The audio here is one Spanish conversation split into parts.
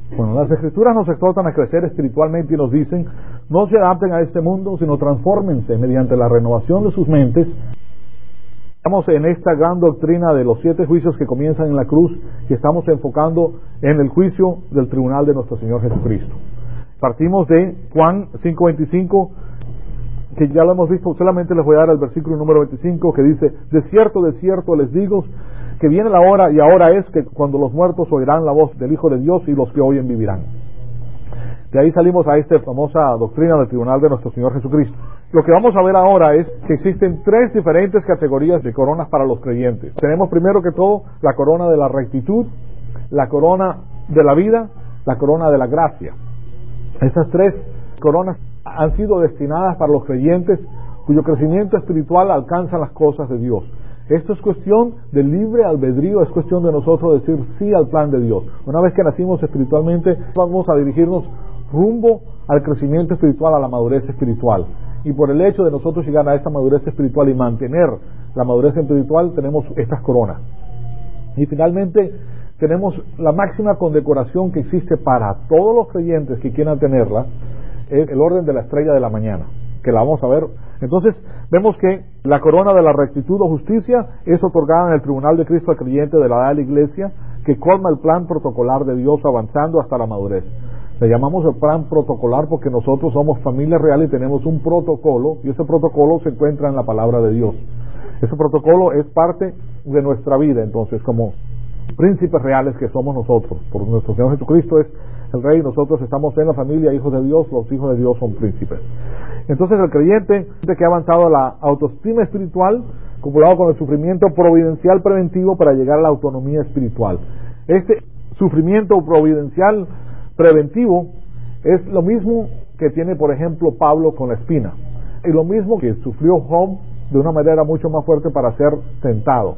Bueno, las Escrituras nos exhortan a crecer espiritualmente y nos dicen: no se adapten a este mundo, sino transfórmense mediante la renovación de sus mentes. Estamos en esta gran doctrina de los 7 juicios que comienzan en la cruz y estamos enfocando en el juicio del tribunal de nuestro Señor Jesucristo. Partimos de Juan 5:25, que ya lo hemos visto. Solamente les voy a dar el versículo número 25, que dice: de cierto les digo, que viene la hora, y ahora es, que cuando los muertos oirán la voz del Hijo de Dios, y los que oyen vivirán. De ahí salimos a esta famosa doctrina del tribunal de nuestro Señor Jesucristo. Lo que vamos a ver ahora es que existen 3 diferentes categorías de coronas para los creyentes. Tenemos primero que todo la corona de la rectitud, la corona de la vida, la corona de la gracia. Estas 3 coronas han sido destinadas para los creyentes cuyo crecimiento espiritual alcanza las cosas de Dios. Esto es cuestión de libre albedrío, es cuestión de nosotros decir sí al plan de Dios. Una vez que nacimos espiritualmente, vamos a dirigirnos rumbo al crecimiento espiritual, a la madurez espiritual. Y por el hecho de nosotros llegar a esta madurez espiritual y mantener la madurez espiritual, tenemos estas coronas. Y finalmente, tenemos la máxima condecoración que existe para todos los creyentes que quieran tenerla, es el orden de la estrella de la mañana, que la vamos a ver. Entonces, vemos que la corona de la rectitud o justicia es otorgada en el tribunal de Cristo al creyente de la edad de la iglesia, que colma el plan protocolar de Dios avanzando hasta la madurez. Le llamamos el plan protocolar porque nosotros somos familia real y tenemos un protocolo, y ese protocolo se encuentra en la palabra de Dios. Ese protocolo es parte de nuestra vida. Entonces, como príncipes reales que somos nosotros, por nuestro Señor Jesucristo es el Rey, nosotros estamos en la familia, hijos de Dios, los hijos de Dios son príncipes. Entonces, el creyente que ha avanzado a la autoestima espiritual, acumulado con el sufrimiento providencial preventivo para llegar a la autonomía espiritual. Este sufrimiento providencial preventivo es lo mismo que tiene, por ejemplo, Pablo con la espina, y lo mismo que sufrió Job de una manera mucho más fuerte para ser tentado.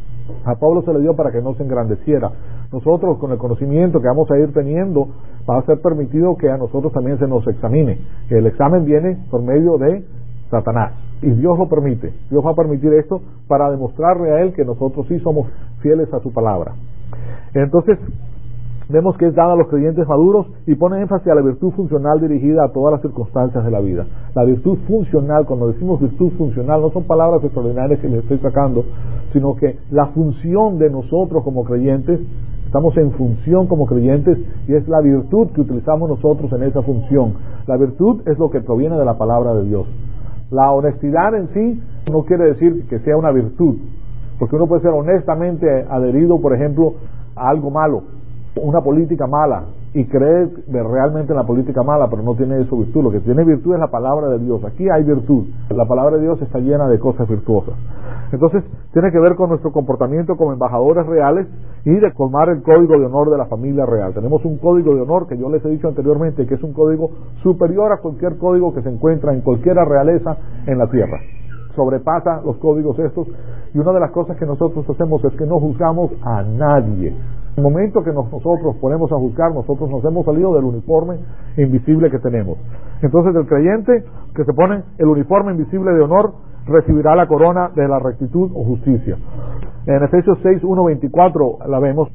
A Pablo se le dio para que no se engrandeciera. Nosotros, con el conocimiento que vamos a ir teniendo, va a ser permitido que a nosotros también se nos examine. El examen viene por medio de Satanás, y Dios lo permite. Dios va a permitir esto para demostrarle a él que nosotros sí somos fieles a su palabra. Entonces, vemos que es dada a los creyentes maduros y pone énfasis a la virtud funcional dirigida a todas las circunstancias de la vida. La virtud funcional, cuando decimos virtud funcional, no son palabras extraordinarias que les estoy sacando, sino que la función de nosotros como creyentes, estamos en función como creyentes, y es la virtud que utilizamos nosotros en esa función. La virtud es lo que proviene de la palabra de Dios. La honestidad en sí no quiere decir que sea una virtud, porque uno puede ser honestamente adherido, por ejemplo, a algo malo, una política mala, y creer realmente en la política mala, pero no tiene eso virtud. Lo que tiene virtud es la palabra de Dios. Aquí hay virtud. La palabra de Dios está llena de cosas virtuosas. Entonces, tiene que ver con nuestro comportamiento como embajadores reales y de colmar el código de honor de la familia real. Tenemos un código de honor que yo les he dicho anteriormente, que es un código superior a cualquier código que se encuentra en cualquier realeza en la tierra. Sobrepasa los códigos estos, y una de las cosas que nosotros hacemos es que no juzgamos a nadie. En el momento que nosotros ponemos a juzgar, nosotros nos hemos salido del uniforme invisible que tenemos. Entonces, el creyente que se pone el uniforme invisible de honor recibirá la corona de la rectitud o justicia. En Efesios 6:1-24 la vemos,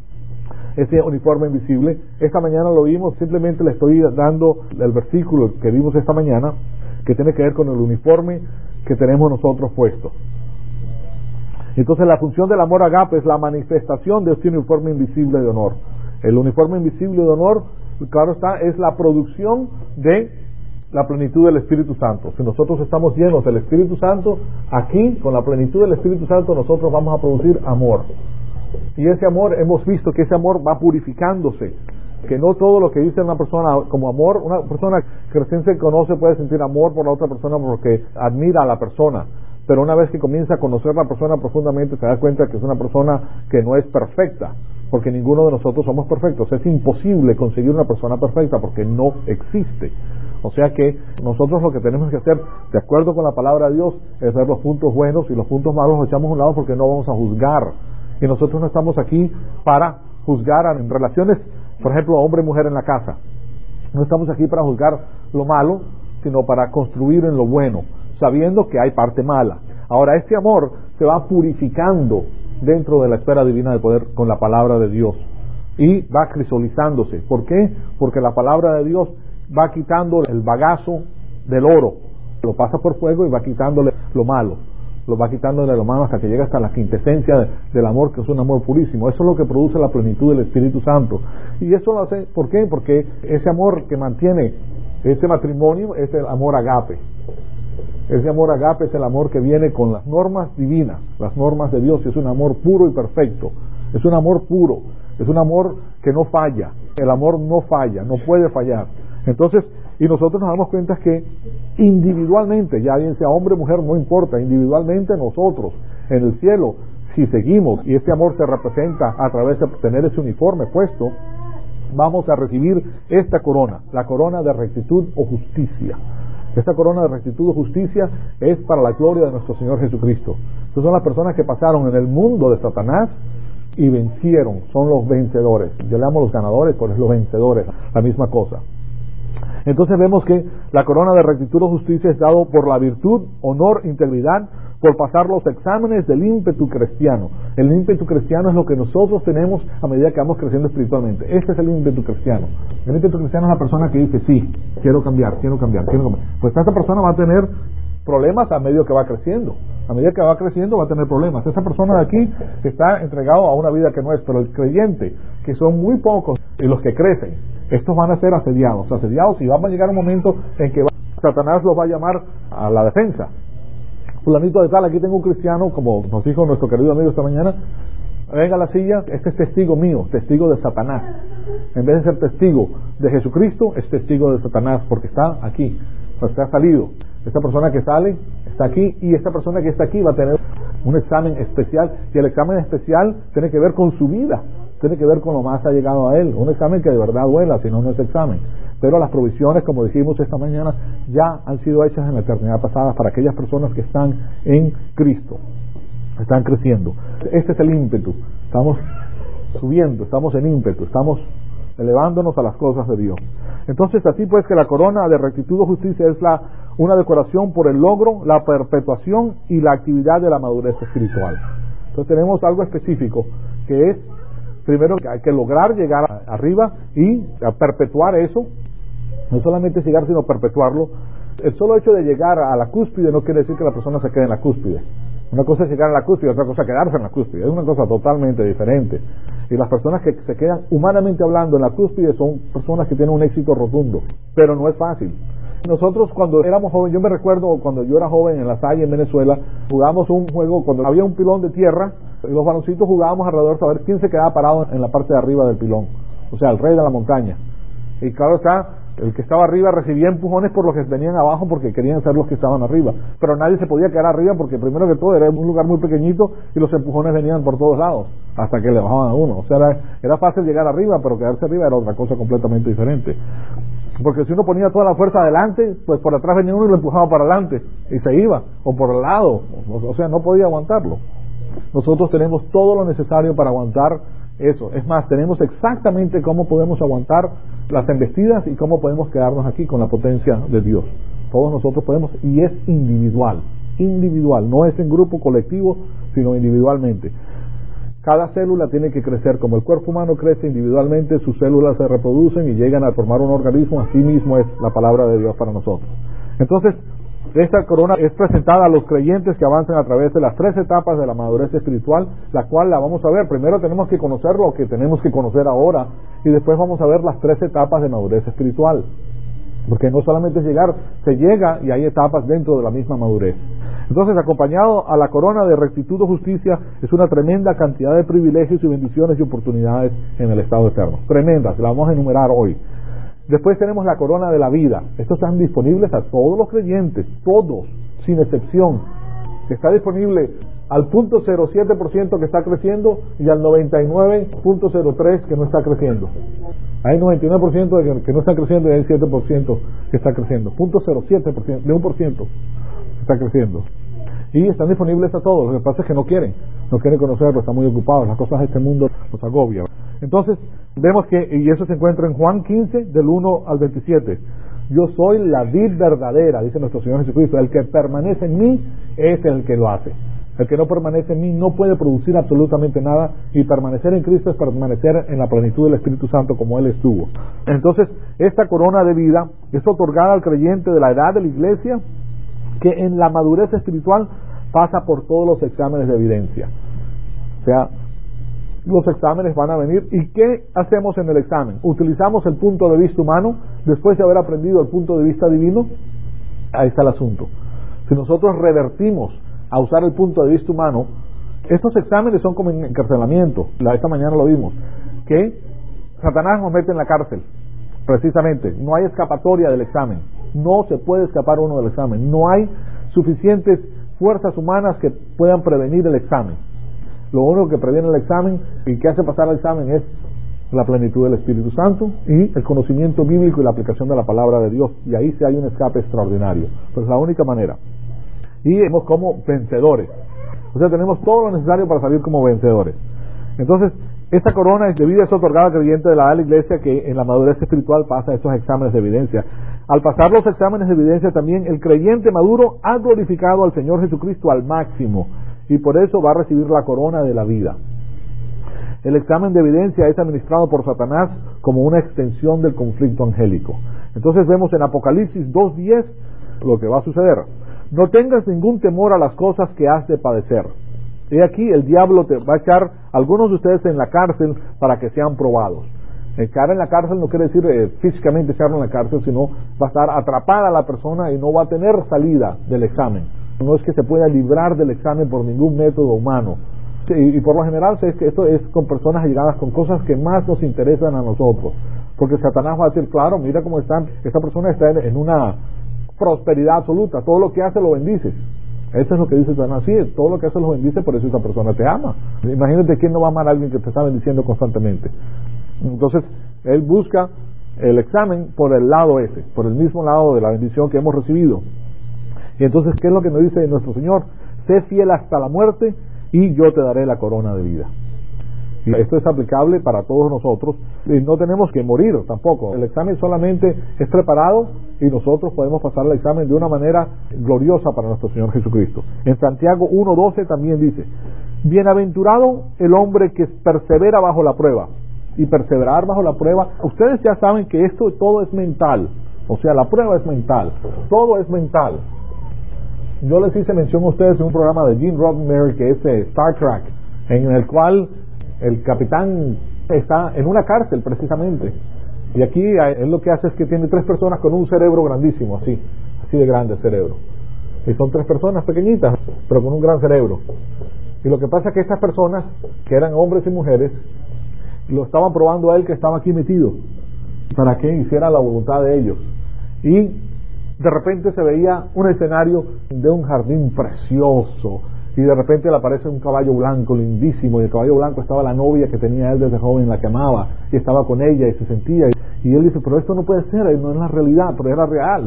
ese uniforme invisible. Esta mañana lo vimos, simplemente le estoy dando el versículo que vimos esta mañana, que tiene que ver con el uniforme que tenemos nosotros puesto. Entonces, la función del amor agape es la manifestación de este uniforme invisible de honor. El uniforme invisible de honor, claro está, es la producción de la plenitud del Espíritu Santo. Si nosotros estamos llenos del Espíritu Santo, aquí, con la plenitud del Espíritu Santo, nosotros vamos a producir amor. Y ese amor, hemos visto que ese amor va purificándose. Que no todo lo que dice una persona como amor, una persona que recién se conoce puede sentir amor por la otra persona porque admira a la persona. Pero una vez que comienza a conocer a la persona profundamente, se da cuenta que es una persona que no es perfecta, porque ninguno de nosotros somos perfectos. Es imposible conseguir una persona perfecta porque no existe. O sea que nosotros lo que tenemos que hacer, de acuerdo con la palabra de Dios, es ver los puntos buenos, y los puntos malos los echamos a un lado porque no vamos a juzgar. Y nosotros no estamos aquí para juzgar en relaciones, por ejemplo, hombre y mujer en la casa. No estamos aquí para juzgar lo malo, sino para construir en lo bueno, sabiendo que hay parte mala. Ahora, este amor se va purificando dentro de la esfera divina del poder con la palabra de Dios. y va cristalizándose. ¿Por qué? Porque la palabra de Dios va quitando el bagazo del oro, lo pasa por fuego y va quitándole lo malo, lo va quitándole lo malo hasta que llega hasta la quintesencia del amor, que es un amor purísimo. Eso es lo que produce la plenitud del Espíritu Santo. Y eso lo hace, ¿por qué? Porque ese amor que mantiene este matrimonio es el amor agape. Ese amor agape es el amor que viene con las normas divinas, las normas de Dios. Es un amor puro y perfecto. Es un amor puro. Es un amor que no falla. El amor no falla, no puede fallar. Entonces, y nosotros nos damos cuenta que individualmente, ya bien sea hombre o mujer, no importa, individualmente nosotros en el cielo, si seguimos y este amor se representa a través de tener ese uniforme puesto, vamos a recibir esta corona, la corona de rectitud o justicia. Esta corona de rectitud o justicia es para la gloria de nuestro Señor Jesucristo. Estas son las personas que pasaron en el mundo de Satanás y vencieron, son los vencedores. Yo le llamo los ganadores, pero es los vencedores, la misma cosa. Entonces vemos que la corona de rectitud o justicia es dado por la virtud, honor, integridad, por pasar los exámenes del ímpetu cristiano. El ímpetu cristiano es lo que nosotros tenemos a medida que vamos creciendo espiritualmente. Este es el ímpetu cristiano. El ímpetu cristiano es la persona que dice, sí, quiero cambiar. Pues esta persona va a tener problemas a medida que va creciendo. A medida que va creciendo va a tener problemas. Esta persona de aquí está entregado a una vida que no es, pero el creyente, que son muy pocos y los que crecen, estos van a ser asediados y va a llegar un momento en que Satanás los va a llamar a la defensa. Fulanito de tal, aquí tengo un cristiano, como nos dijo nuestro querido amigo esta mañana, venga a la silla, este es testigo mío, testigo de Satanás. En vez de ser testigo de Jesucristo, es testigo de Satanás, porque está aquí, porque ha salido. Esta persona que sale está aquí, y esta persona que está aquí va a tener un examen especial, y el examen especial tiene que ver con su vida, tiene que ver con lo más allegado a él, un examen que de verdad duela, si no, no es examen. Pero las provisiones, como dijimos esta mañana, ya han sido hechas en la eternidad pasada para aquellas personas que están en Cristo, están creciendo. Este es el ímpetu, estamos subiendo, estamos en ímpetu, estamos elevándonos a las cosas de Dios. Entonces, así pues que la corona de rectitud o justicia es una decoración por el logro, la perpetuación y la actividad de la madurez espiritual. Entonces tenemos algo específico, que es, primero, que hay que lograr llegar arriba y a perpetuar eso. No solamente llegar, sino perpetuarlo. El solo hecho de llegar a la cúspide no quiere decir que la persona se quede en la cúspide. Una cosa es llegar a la cúspide, otra cosa es quedarse en la cúspide. Es una cosa totalmente diferente. Y las personas que se quedan, humanamente hablando, en la cúspide son personas que tienen un éxito rotundo. Pero no es fácil. Nosotros cuando éramos jóvenes, yo me recuerdo cuando yo era joven en La Salle, en Venezuela, jugábamos un juego, cuando había un pilón de tierra, y los baloncitos jugábamos alrededor para ver quién se quedaba parado en la parte de arriba del pilón. O sea, el rey de la montaña. Y claro está, el que estaba arriba recibía empujones por los que venían abajo porque querían ser los que estaban arriba. Pero nadie se podía quedar arriba porque primero que todo era un lugar muy pequeñito y los empujones venían por todos lados hasta que le bajaban a uno. O sea, era fácil llegar arriba, pero quedarse arriba era otra cosa completamente diferente. Porque si uno ponía toda la fuerza adelante, pues por atrás venía uno y lo empujaba para adelante y se iba, o por el lado, o sea, no podía aguantarlo. Nosotros tenemos todo lo necesario para aguantar eso. Es más, tenemos exactamente cómo podemos aguantar las embestidas y cómo podemos quedarnos aquí con la potencia de Dios. Todos nosotros podemos, y es individual, no es en grupo colectivo, sino individualmente. Cada célula tiene que crecer, como el cuerpo humano crece individualmente, sus células se reproducen y llegan a formar un organismo, así mismo es la palabra de Dios para nosotros. Entonces, esta corona es presentada a los creyentes que avanzan a través de las 3 etapas de la madurez espiritual, la cual la vamos a ver. Primero tenemos que conocer lo que tenemos que conocer ahora, y después vamos a ver las 3 etapas de madurez espiritual. Porque no solamente es llegar, se llega y hay etapas dentro de la misma madurez. Entonces, acompañado a la corona de rectitud o justicia, es una tremenda cantidad de privilegios y bendiciones y oportunidades en el estado eterno. Tremendas, la vamos a enumerar hoy. Después tenemos la corona de la vida. Estos están disponibles a todos los creyentes, todos, sin excepción. Está disponible al 0.07% que está creciendo y al 99.03% que no está creciendo. Hay 99% que no está creciendo y hay 7% que está creciendo. 0.07%, de 1% está creciendo. Y están disponibles a todos. Lo que pasa es que no quieren conocerlo, están muy ocupados. Las cosas de este mundo los agobian. Entonces, vemos que, y eso se encuentra en Juan 15, del 1 al 27. Yo soy la vid verdadera, dice nuestro Señor Jesucristo. El que permanece en mí es el que lo hace. El que no permanece en mí no puede producir absolutamente nada, y permanecer en Cristo es permanecer en la plenitud del Espíritu Santo como Él estuvo. Entonces, esta corona de vida es otorgada al creyente de la edad de la iglesia, que en la madurez espiritual pasa por todos los exámenes de evidencia. O sea, los exámenes van a venir. ¿Y qué hacemos en el examen? ¿Utilizamos el punto de vista humano después de haber aprendido el punto de vista divino? Ahí está el asunto. Si nosotros revertimos a usar el punto de vista humano, estos exámenes son como encarcelamiento. Esta mañana lo vimos, que Satanás nos mete en la cárcel, precisamente. No hay escapatoria del examen, no se puede escapar uno del examen, no hay suficientes fuerzas humanas que puedan prevenir el examen. Lo único que previene el examen y que hace pasar el examen es la plenitud del Espíritu Santo y el conocimiento bíblico y la aplicación de la palabra de Dios, y ahí sí hay un escape extraordinario. Pues es la única manera. Y vemos como vencedores, o sea, tenemos todo lo necesario para salir como vencedores. Entonces, esta corona de vida es otorgada al creyente de la edad de la iglesia, que en la madurez espiritual pasa estos exámenes de evidencia. Al pasar los exámenes de evidencia, también el creyente maduro ha glorificado al Señor Jesucristo al máximo, y por eso va a recibir la corona de la vida. El examen de evidencia es administrado por Satanás como una extensión del conflicto angélico. Entonces vemos en Apocalipsis 2:10 lo que va a suceder. No tengas ningún temor a las cosas que has de padecer. He aquí, el diablo te va a echar a algunos de ustedes en la cárcel para que sean probados. Echar en la cárcel no quiere decir físicamente echarlo en la cárcel, sino va a estar atrapada la persona y no va a tener salida del examen. No es que se pueda librar del examen por ningún método humano. Y por lo general es que esto es con personas allegadas, con cosas que más nos interesan a nosotros. Porque Satanás va a decir, claro, mira cómo están, esta persona está en una prosperidad absoluta, todo lo que hace lo bendices. Eso es lo que dice Satanás, sí, todo lo que hace lo bendice, por eso esa persona te ama. Imagínate quién no va a amar a alguien que te está bendiciendo constantemente. Entonces, él busca el examen por el lado ese, por el mismo lado de la bendición que hemos recibido. Y entonces, ¿qué es lo que nos dice nuestro Señor? Sé fiel hasta la muerte y yo te daré la corona de vida. Y esto es aplicable para todos nosotros, y no tenemos que morir tampoco. El examen solamente es preparado y nosotros podemos pasar el examen de una manera gloriosa para nuestro Señor Jesucristo. En Santiago 1:12 también dice, bienaventurado el hombre que persevera bajo la prueba. Y perseverar bajo la prueba, ustedes ya saben que esto todo es mental, o sea, la prueba es mental, todo es mental. Yo les hice mención a ustedes en un programa de Gene Roddenberry, que es Star Trek, en el cual el capitán está en una cárcel precisamente, y aquí él lo que hace es que tiene 3 personas con un cerebro grandísimo, así de grande el cerebro, y son 3 personas pequeñitas pero con un gran cerebro, y lo que pasa es que estas personas, que eran hombres y mujeres, lo estaban probando a él, que estaba aquí metido, para que hiciera la voluntad de ellos. Y de repente se veía un escenario de un jardín precioso, y de repente le aparece un caballo blanco lindísimo, y el caballo blanco estaba la novia que tenía él desde joven, la que amaba, y estaba con ella y se sentía, y él dice, pero esto no puede ser, no es la realidad, pero era real.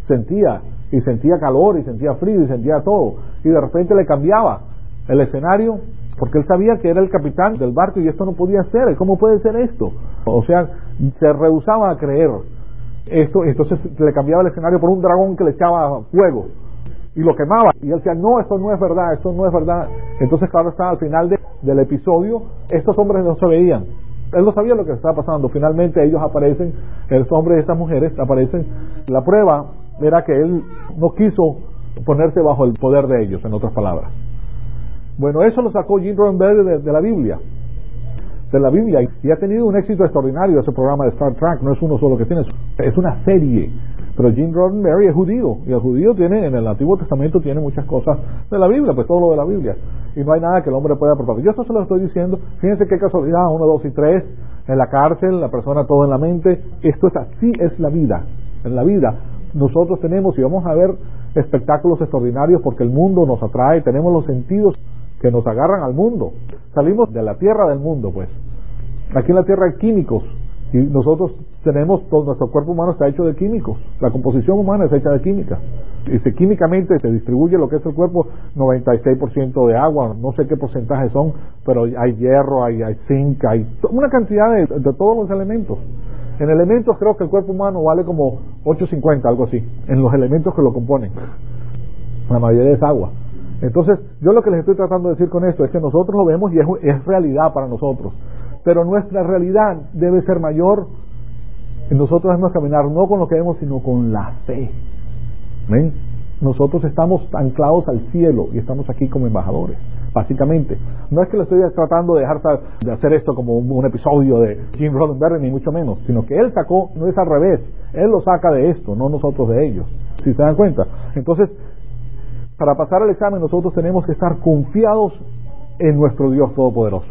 Sentía calor, y sentía frío, y sentía todo, y de repente le cambiaba el escenario, porque él sabía que era el capitán del barco y esto no podía ser. ¿Cómo puede ser esto? O sea, se rehusaba a creer esto. Entonces le cambiaba el escenario por un dragón que le echaba fuego y lo quemaba, y él decía, no, esto no es verdad, esto no es verdad. Entonces, claro está, al final del episodio, estos hombres no se veían, él no sabía lo que estaba pasando. Finalmente ellos aparecen, estos hombres y estas mujeres aparecen. La prueba era que él no quiso ponerse bajo el poder de ellos, en otras palabras. Bueno, eso lo sacó Gene Roddenberry de la Biblia. De la Biblia. Y ha tenido un éxito extraordinario ese programa de Star Trek. No es uno solo que tiene, es una serie. Pero Gene Roddenberry es judío. Y el judío tiene, en el Antiguo Testamento, tiene muchas cosas de la Biblia, pues todo lo de la Biblia. Y no hay nada que el hombre pueda aportar. Yo esto se lo estoy diciendo. Fíjense qué casualidad, 1, 2 y 3. En la cárcel, la persona todo en la mente. Esto es así, es la vida. En la vida nosotros tenemos, y vamos a ver espectáculos extraordinarios, porque el mundo nos atrae. Tenemos los sentidos que nos agarran al mundo. Salimos de la tierra del mundo, pues. Aquí en la tierra hay químicos, y nosotros tenemos, todo nuestro cuerpo humano está hecho de químicos. La composición humana es hecha de química. Y químicamente se distribuye lo que es el cuerpo, 96% de agua, no sé qué porcentaje son, pero hay hierro, hay zinc, hay una cantidad de todos los elementos. En elementos creo que el cuerpo humano vale como 8.50, algo así, en los elementos que lo componen. La mayoría es agua. Entonces, yo lo que les estoy tratando de decir con esto es que nosotros lo vemos y es realidad para nosotros, pero nuestra realidad debe ser mayor y nosotros debemos caminar no con lo que vemos, sino con la fe. ¿Ven? Nosotros estamos anclados al cielo y estamos aquí como embajadores, básicamente. No es que le estoy tratando de hacer esto como un episodio de Jim Roddenberry, ni mucho menos, sino que él sacó, no es al revés, él lo saca de esto, no nosotros de ellos, si se dan cuenta. Entonces, para pasar el examen nosotros tenemos que estar confiados en nuestro Dios Todopoderoso.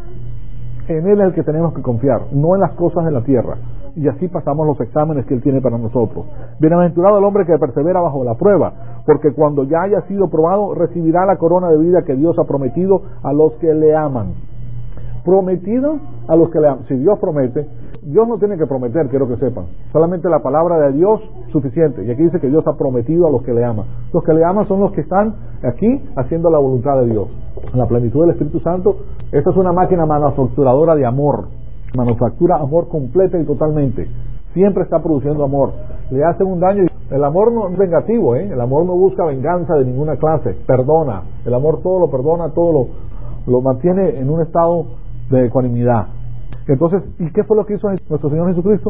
En Él es el que tenemos que confiar, no en las cosas de la tierra. Y así pasamos los exámenes que Él tiene para nosotros. Bienaventurado el hombre que persevera bajo la prueba, porque cuando ya haya sido probado, recibirá la corona de vida que Dios ha prometido a los que le aman. Prometido a los que le aman. Si Dios promete, Dios no tiene que prometer, quiero que sepan. Solamente la palabra de Dios suficiente. Y aquí dice que Dios ha prometido a los que le aman. Los que le aman son los que están aquí haciendo la voluntad de Dios. La plenitud del Espíritu Santo. Esta es una máquina manufacturadora de amor. Manufactura amor completa y totalmente. Siempre está produciendo amor. Le hacen un daño. El amor no es vengativo, El amor no busca venganza de ninguna clase. Perdona. El amor todo lo perdona, todo lo mantiene en un estado de ecuanimidad. Entonces, ¿y qué fue lo que hizo nuestro Señor Jesucristo?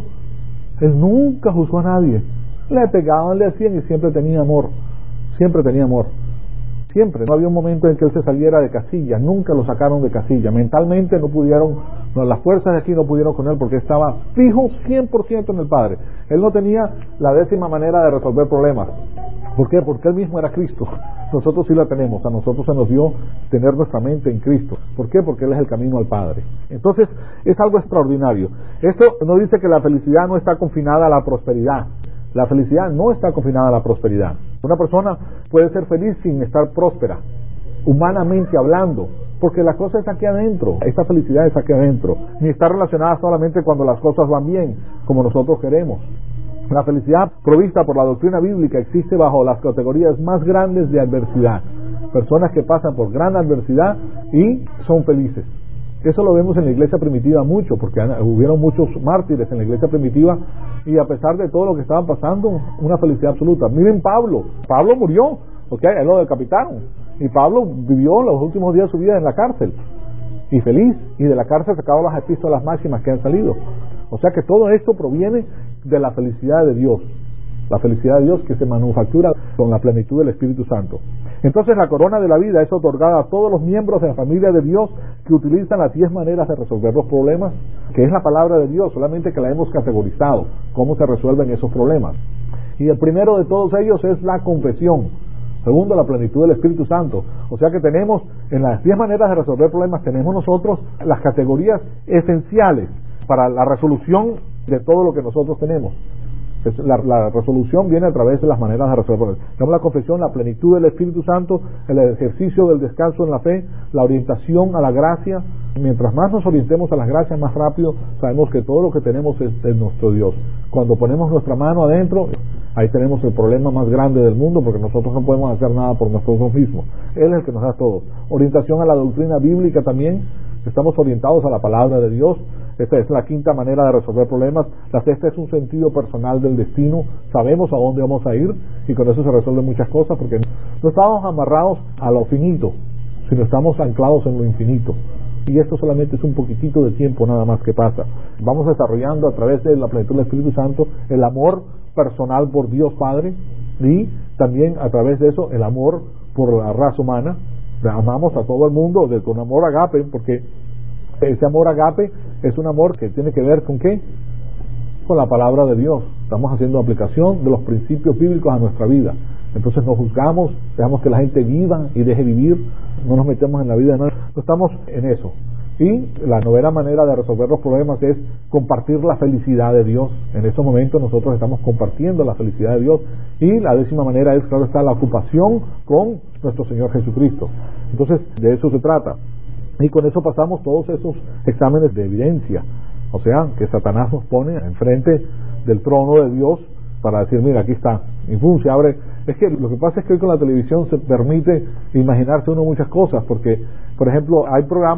Él nunca juzgó a nadie. Le pegaban, le hacían y siempre tenía amor. Siempre tenía amor. Siempre. No había un momento en que Él se saliera de casilla. Nunca lo sacaron de casilla. Mentalmente no pudieron, las fuerzas de aquí no pudieron con Él porque estaba fijo 100% en el Padre. Él no tenía la 10ª manera de resolver problemas. ¿Por qué? Porque Él mismo era Cristo. Nosotros sí la tenemos. A nosotros se nos dio tener nuestra mente en Cristo. ¿Por qué? Porque Él es el camino al Padre. Entonces, es algo extraordinario. Esto no dice que la felicidad no está confinada a la prosperidad. La felicidad no está confinada a la prosperidad. Una persona puede ser feliz sin estar próspera, humanamente hablando, porque la cosa está aquí adentro. Esta felicidad está aquí adentro. Ni está relacionada solamente cuando las cosas van bien, como nosotros queremos. La felicidad provista por la doctrina bíblica existe bajo las categorías más grandes de adversidad. Personas que pasan por gran adversidad y son felices. Eso lo vemos en la iglesia primitiva mucho, porque hubieron muchos mártires en la iglesia primitiva y a pesar de todo lo que estaban pasando, una felicidad absoluta. Miren Pablo murió, porque él lo decapitaron y Pablo vivió los últimos días de su vida en la cárcel y feliz, y de la cárcel sacaba las epístolas máximas que han salido. O sea que todo esto proviene de la felicidad de Dios, la felicidad de Dios que se manufactura con la plenitud del Espíritu Santo. Entonces la corona de la vida es otorgada a todos los miembros de la familia de Dios que utilizan las 10 maneras de resolver los problemas, que es la palabra de Dios, solamente que la hemos categorizado, cómo se resuelven esos problemas. Y el primero de todos ellos es la confesión. Segundo, la plenitud del Espíritu Santo. O sea que tenemos, en las 10 maneras de resolver problemas, tenemos nosotros las categorías esenciales para la resolución de todo lo que nosotros tenemos. La resolución viene a través de las maneras de resolver. Tenemos la confesión, la plenitud del Espíritu Santo, el ejercicio del descanso en la fe, la orientación a la gracia. Mientras más nos orientemos a las gracias, más rápido sabemos que todo lo que tenemos es de nuestro Dios. Cuando ponemos nuestra mano adentro, ahí tenemos el problema más grande del mundo, porque nosotros no podemos hacer nada por nosotros mismos. Él es el que nos da todo. Orientación a la doctrina bíblica también. Estamos orientados a la palabra de Dios. Esta es la 5ª manera de resolver problemas. La 6ª es un sentido personal del destino. Sabemos a dónde vamos a ir y con eso se resuelven muchas cosas, porque no estamos amarrados a lo finito, sino estamos anclados en lo infinito. Y esto solamente es un poquitito de tiempo nada más que pasa. Vamos desarrollando a través de la plenitud del Espíritu Santo el amor personal por Dios Padre y también a través de eso el amor por la raza humana. Amamos a todo el mundo desde un amor agape, porque ese amor agape es un amor que tiene que ver con ¿qué? Con la palabra de Dios. Estamos haciendo aplicación de los principios bíblicos a nuestra vida. Entonces no juzgamos, dejamos que la gente viva y deje vivir, no nos metemos en la vida de nadie, no estamos en eso. Y la 9ª manera de resolver los problemas es compartir la felicidad de Dios. En estos momentos nosotros estamos compartiendo la felicidad de Dios. Y la 10ª manera es, claro está, la ocupación con nuestro Señor Jesucristo. Entonces de eso se trata. Y con eso pasamos todos esos exámenes de evidencia. O sea, que Satanás nos pone enfrente del trono de Dios para decir, mira, aquí está. Y ¡pum!, se abre. Es que lo que pasa es que hoy con la televisión se permite imaginarse uno muchas cosas, porque, por ejemplo, hay programas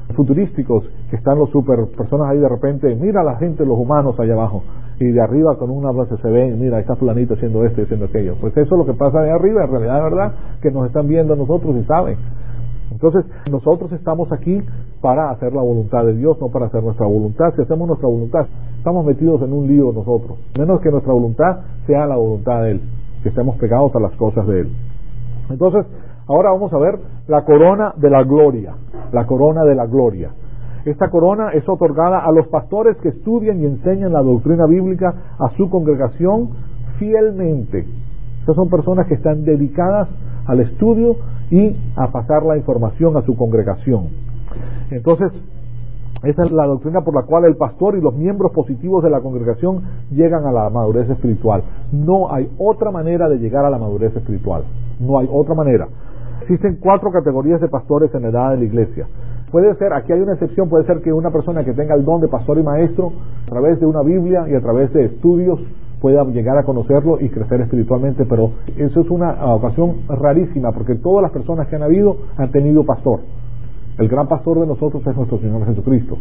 futurísticos, que están los super personas ahí de repente, mira a la gente, los humanos allá abajo, y de arriba con una base se ve, mira, está fulanito haciendo esto y haciendo aquello. Pues eso es lo que pasa de arriba, en realidad, de verdad, que nos están viendo a nosotros y saben. Entonces, nosotros estamos aquí para hacer la voluntad de Dios, no para hacer nuestra voluntad. Si hacemos nuestra voluntad, estamos metidos en un lío nosotros, menos que nuestra voluntad sea la voluntad de Él, que estemos pegados a las cosas de Él. Entonces, ahora vamos a ver la corona de la gloria, la corona de la gloria. Esta corona es otorgada a los pastores que estudian y enseñan la doctrina bíblica a su congregación fielmente. Estas son personas que están dedicadas al estudio y a pasar la información a su congregación. Entonces, esa es la doctrina por la cual el pastor y los miembros positivos de la congregación llegan a la madurez espiritual. No hay otra manera de llegar a la madurez espiritual. No hay otra manera. Existen 4 categorías de pastores en la edad de la iglesia. Puede ser, aquí hay una excepción, puede ser que una persona que tenga el don de pastor y maestro, a través de una Biblia y a través de estudios, pueda llegar a conocerlo y crecer espiritualmente, pero eso es una ocasión rarísima, porque todas las personas que han habido han tenido pastor. El gran pastor de nosotros es nuestro Señor Jesucristo,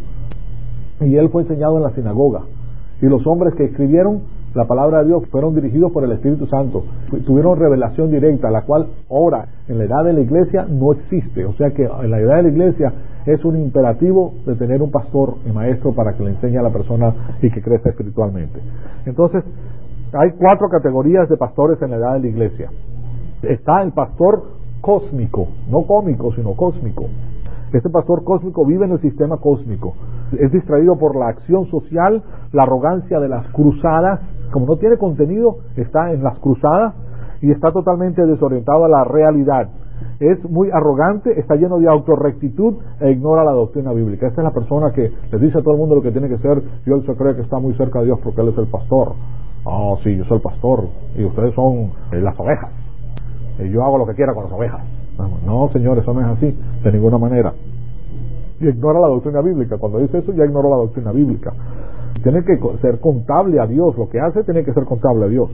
y Él fue enseñado en la sinagoga, y los hombres que escribieron la palabra de Dios fueron dirigidos por el Espíritu Santo, tuvieron revelación directa, la cual ahora en la edad de la iglesia no existe. O sea que en la edad de la iglesia es un imperativo de tener un pastor y maestro para que le enseñe a la persona y que crezca espiritualmente. Entonces, hay 4 categorías de pastores en la edad de la iglesia. Está el pastor cósmico, no cómico, sino cósmico. Este pastor cósmico vive en el sistema cósmico, es distraído por la acción social, la arrogancia de las cruzadas. Como no tiene contenido, está en las cruzadas y está totalmente desorientado a la realidad. Es muy arrogante, está lleno de autorrectitud e ignora la doctrina bíblica. Esta es la persona que le dice a todo el mundo lo que tiene que ser, y él se cree que está muy cerca de Dios porque él es el pastor. Oh, sí, yo soy el pastor y ustedes son las ovejas. Y yo hago lo que quiera con las ovejas. No, señor, eso no es así, de ninguna manera. Y ignora la doctrina bíblica. Cuando dice eso, ya ignora la doctrina bíblica. Tiene que ser contable a Dios. Lo que hace tiene que ser contable a Dios.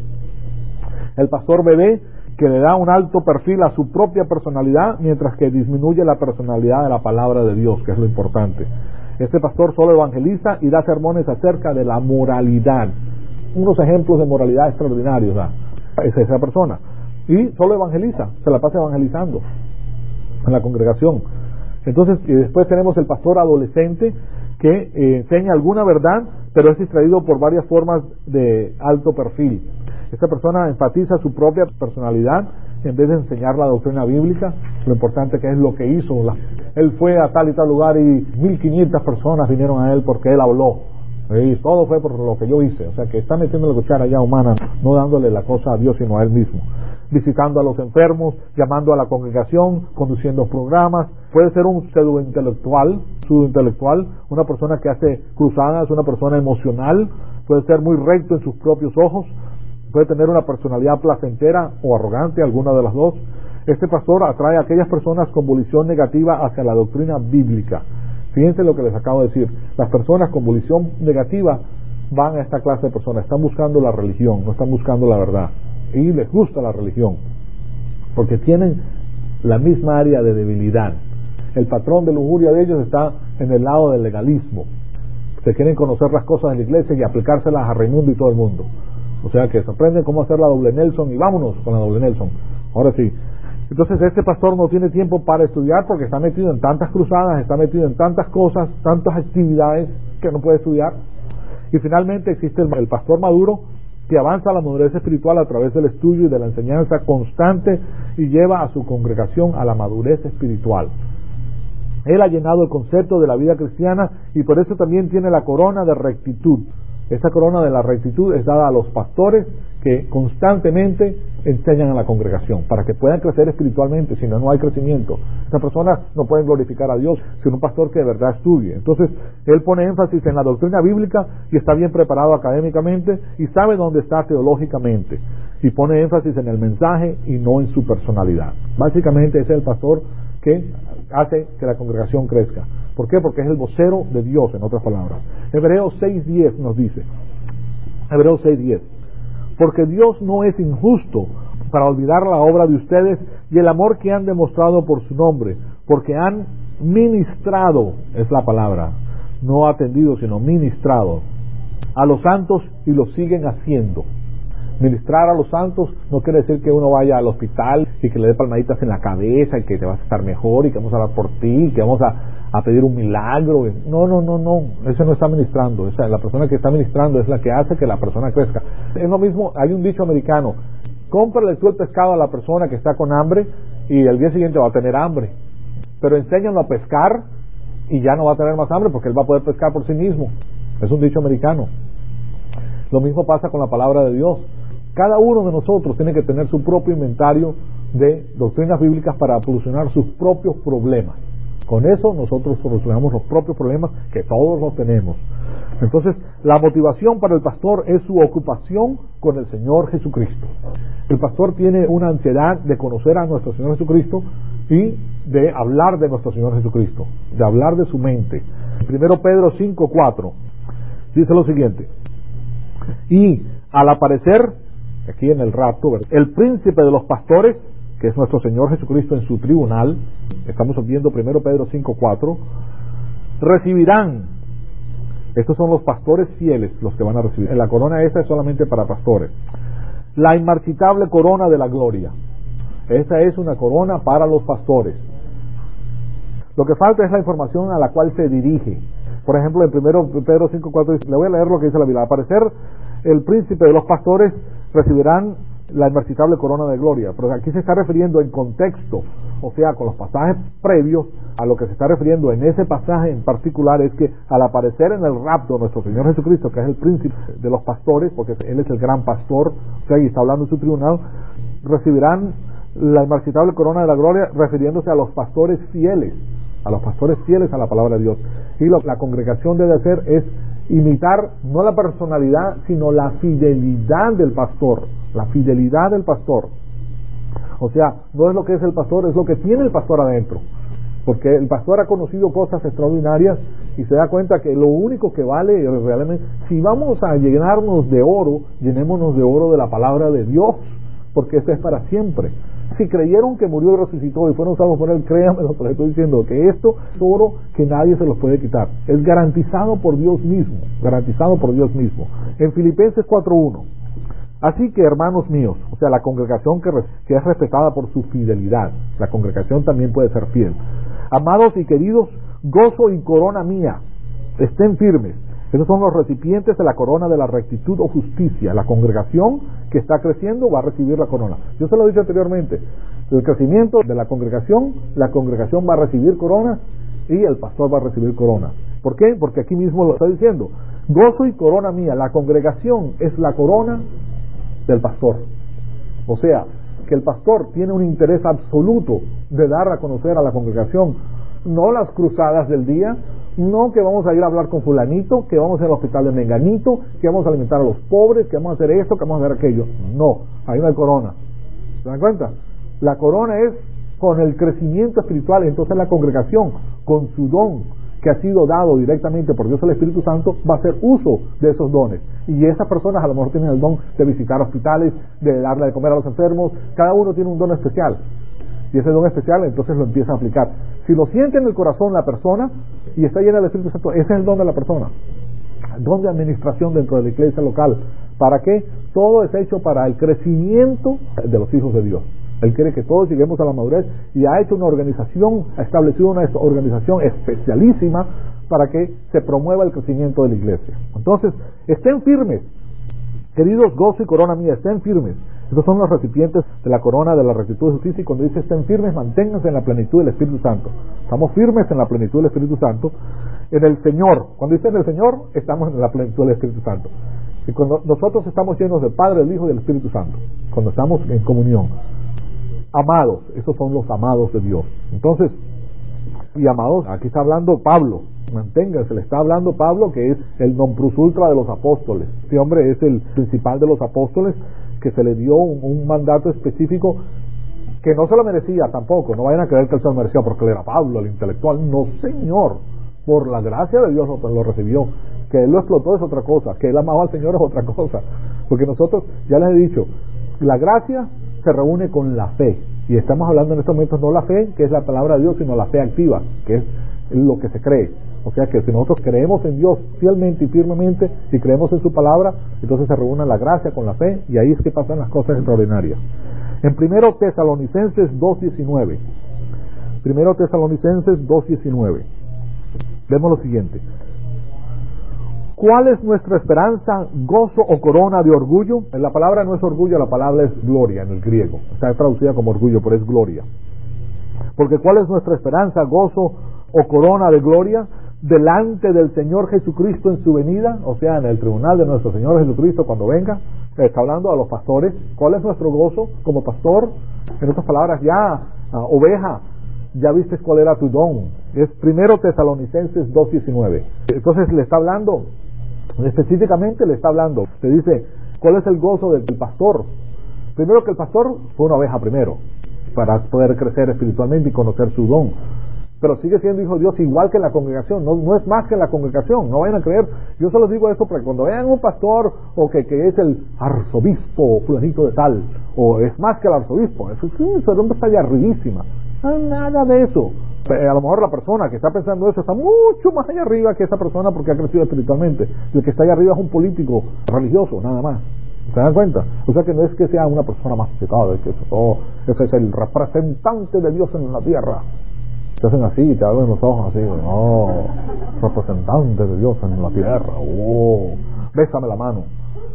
El pastor bebé, que le da un alto perfil a su propia personalidad, mientras que disminuye la personalidad de la palabra de Dios, que es lo importante. Este pastor solo evangeliza y da sermones acerca de la moralidad. Unos ejemplos de moralidad extraordinarios da esa persona. Y solo evangeliza, se la pasa evangelizando en la congregación. Entonces, y después tenemos el pastor adolescente, que enseña alguna verdad, pero es distraído por varias formas de alto perfil. Esta persona enfatiza su propia personalidad en vez de enseñar la doctrina bíblica, lo importante que es lo que hizo. Él fue a tal y tal lugar y 1500 personas vinieron a él porque él habló. Y todo fue por lo que yo hice. O sea que está metiendo la cuchara ya humana, no dándole la cosa a Dios sino a él mismo. Visitando a los enfermos, llamando a la congregación, conduciendo programas. Puede ser un pseudointelectual, una persona que hace cruzadas, una persona emocional. Puede ser muy recto en sus propios ojos. Puede tener una personalidad placentera o arrogante, alguna de las dos. Este pastor atrae a aquellas personas con volición negativa hacia la doctrina bíblica. Fíjense lo que les acabo de decir. Las personas con volición negativa van a esta clase de personas. Están buscando la religión, no están buscando la verdad. Y les gusta la religión, porque tienen la misma área de debilidad. El patrón de lujuria de ellos está en el lado del legalismo. Se quieren conocer las cosas de la iglesia y aplicárselas a Raimundo y todo el mundo. O sea que se aprenden cómo hacer la doble Nelson y vámonos con la doble Nelson. Ahora sí. Entonces este pastor no tiene tiempo para estudiar porque está metido en tantas cruzadas, está metido en tantas cosas, tantas actividades que no puede estudiar. Y finalmente existe el pastor maduro, que avanza a la madurez espiritual a través del estudio y de la enseñanza constante y lleva a su congregación a la madurez espiritual. Él ha llenado el concepto de la vida cristiana y por eso también tiene la corona de rectitud. Esta corona de la rectitud es dada a los pastores que constantemente enseñan a la congregación para que puedan crecer espiritualmente, si no, no hay crecimiento. Estas personas no pueden glorificar a Dios sin un pastor que de verdad estudie. Entonces, él pone énfasis en la doctrina bíblica y está bien preparado académicamente y sabe dónde está teológicamente. Y pone énfasis en el mensaje y no en su personalidad. Básicamente ese es el pastor que hace que la congregación crezca. ¿Por qué? Porque es el vocero de Dios, en otras palabras. Hebreos 6:10 nos dice, Hebreos 6:10, porque Dios no es injusto para olvidar la obra de ustedes y el amor que han demostrado por su nombre, porque han ministrado, es la palabra, no atendido, sino ministrado a los santos, y lo siguen haciendo. Ministrar a los santos no quiere decir que uno vaya al hospital y que le dé palmaditas en la cabeza y que te vas a estar mejor y que vamos a orar por ti y que vamos a pedir un milagro. No, eso no está ministrando. La persona que está ministrando es la que hace que la persona crezca. Es lo mismo, hay un dicho americano: cómprale tú el pescado a la persona que está con hambre y el día siguiente va a tener hambre, pero enséñalo a pescar y ya no va a tener más hambre porque él va a poder pescar por sí mismo. Es un dicho americano. Lo mismo pasa con la palabra de Dios. Cada uno de nosotros tiene que tener su propio inventario de doctrinas bíblicas para solucionar sus propios problemas. Con eso nosotros solucionamos los propios problemas que todos los tenemos. Entonces, la motivación para el pastor es su ocupación con el Señor Jesucristo. El pastor tiene una ansiedad de conocer a nuestro Señor Jesucristo y de hablar de nuestro Señor Jesucristo, de hablar de su mente. 1 Pedro 5:4 dice lo siguiente: y al aparecer, aquí en el rapto, el príncipe de los pastores, que es nuestro Señor Jesucristo en su tribunal, estamos viendo 1 Pedro 5:4, recibirán, estos son los pastores fieles los que van a recibir, la corona esta es solamente para pastores, la inmarcitable corona de la gloria. Esta es una corona para los pastores. Lo que falta es la información a la cual se dirige. Por ejemplo, en 1 Pedro 5:4, le voy a leer lo que dice la Biblia: al parecer, el príncipe de los pastores recibirán la inmarcitable corona de gloria. Pero aquí se está refiriendo en contexto, o sea, con los pasajes previos, a lo que se está refiriendo en ese pasaje en particular es que al aparecer en el rapto nuestro Señor Jesucristo, que es el príncipe de los pastores, porque Él es el gran pastor, o sea, y está hablando en su tribunal, recibirán la inmarcitable corona de la gloria, refiriéndose a los pastores fieles, a la palabra de Dios. Y lo que la congregación debe hacer es imitar no la personalidad, sino la fidelidad del pastor. La fidelidad del pastor. O sea, no es lo que es el pastor, es lo que tiene el pastor adentro. Porque el pastor ha conocido cosas extraordinarias y se da cuenta que lo único que vale realmente, si vamos a llenarnos de oro, llenémonos de oro de la palabra de Dios, porque esto es para siempre. Si creyeron que murió y resucitó y fueron salvos por él, créanme lo que les estoy diciendo, que esto es oro que nadie se los puede quitar. Es garantizado por Dios mismo, garantizado por Dios mismo. En Filipenses 4:1, así que, hermanos míos, o sea, la congregación que es respetada por su fidelidad, la congregación también puede ser fiel. Amados y queridos, gozo y corona mía, estén firmes. Esos son los recipientes de la corona de la rectitud o justicia. La congregación que está creciendo va a recibir la corona. Yo se lo he dicho anteriormente, el crecimiento de la congregación va a recibir corona y el pastor va a recibir corona. ¿Por qué? Porque aquí mismo lo está diciendo: gozo y corona mía. La congregación es la corona del pastor. O sea, que el pastor tiene un interés absoluto de dar a conocer a la congregación, no las cruzadas del día, no que vamos a ir a hablar con fulanito, que vamos a ir al hospital de menganito, que vamos a alimentar a los pobres, que vamos a hacer esto, que vamos a hacer aquello. No, ahí no hay corona. ¿Se dan cuenta? La corona es con el crecimiento espiritual. Entonces la congregación, con su don que ha sido dado directamente por Dios el Espíritu Santo, va a hacer uso de esos dones. Y esas personas a lo mejor tienen el don de visitar hospitales, de darle de comer a los enfermos. Cada uno tiene un don especial. Y ese don especial entonces lo empieza a aplicar. Si lo siente en el corazón la persona y está llena del Espíritu Santo, ese es el don de la persona. El don de administración dentro de la iglesia local. ¿Para qué? Todo es hecho para el crecimiento de los hijos de Dios. Él quiere que todos lleguemos a la madurez y ha hecho una organización, ha establecido una organización especialísima para que se promueva el crecimiento de la iglesia. Entonces, estén firmes, queridos, gozo y corona mía, estén firmes. Esos son los recipientes de la corona de la rectitud de justicia, y cuando dice estén firmes, manténganse en la plenitud del Espíritu Santo. Estamos firmes en la plenitud del Espíritu Santo, en el Señor. Cuando dice en el Señor, estamos en la plenitud del Espíritu Santo. Y cuando nosotros estamos llenos del Padre, del Hijo y del Espíritu Santo, cuando estamos en comunión. Amados, esos son los amados de Dios. Entonces, y amados, aquí está hablando Pablo, manténganse, le está hablando Pablo, que es el non plus ultra de los apóstoles. Este hombre es el principal de los apóstoles, que se le dio un mandato específico que no se lo merecía tampoco. No vayan a creer que él se lo merecía porque él era Pablo, el intelectual. No, señor, por la gracia de Dios lo recibió. Que él lo explotó es otra cosa, que él amaba al Señor es otra cosa. Porque nosotros, ya les he dicho, la gracia se reúne con la fe. Y estamos hablando en estos momentos no la fe, que es la palabra de Dios, sino la fe activa, que es lo que se cree. O sea que si nosotros creemos en Dios fielmente y firmemente, y creemos en su palabra, entonces se reúne la gracia con la fe, y ahí es que pasan las cosas extraordinarias. En 1 Tesalonicenses 2:19, 1 Tesalonicenses 2:19, vemos lo siguiente: ¿cuál es nuestra esperanza, gozo o corona de orgullo? La palabra no es orgullo, la palabra es gloria en el griego. Está traducida como orgullo, pero es gloria. Porque ¿cuál es nuestra esperanza, gozo o corona de gloria? Delante del Señor Jesucristo en su venida, o sea, en el tribunal de nuestro Señor Jesucristo cuando venga. Está hablando a los pastores. ¿Cuál es nuestro gozo como pastor? En otras palabras, oveja, ya viste cuál era tu don. Es 1 Tesalonicenses 2:19. Entonces le está hablando, específicamente le está hablando, te dice, ¿cuál es el gozo del pastor? Primero, que el pastor fue una oveja primero, para poder crecer espiritualmente y conocer su don. Pero sigue siendo hijo de Dios igual que en la congregación, no es más que en la congregación, no vayan a creer. Yo solo digo esto para que cuando vean un pastor, o que es el arzobispo fulanito de tal, o es más que el arzobispo, eso ¿dónde está allá arribísima? Nada de eso. A lo mejor la persona que está pensando eso está mucho más allá arriba que esa persona porque ha crecido espiritualmente. El que está allá arriba es un político religioso, nada más. ¿Se dan cuenta? O sea que no es que sea una persona más pecada, es que ese es el representante de Dios en la tierra. Te hacen así, te abren los ojos así, representante de Dios en la tierra, bésame la mano.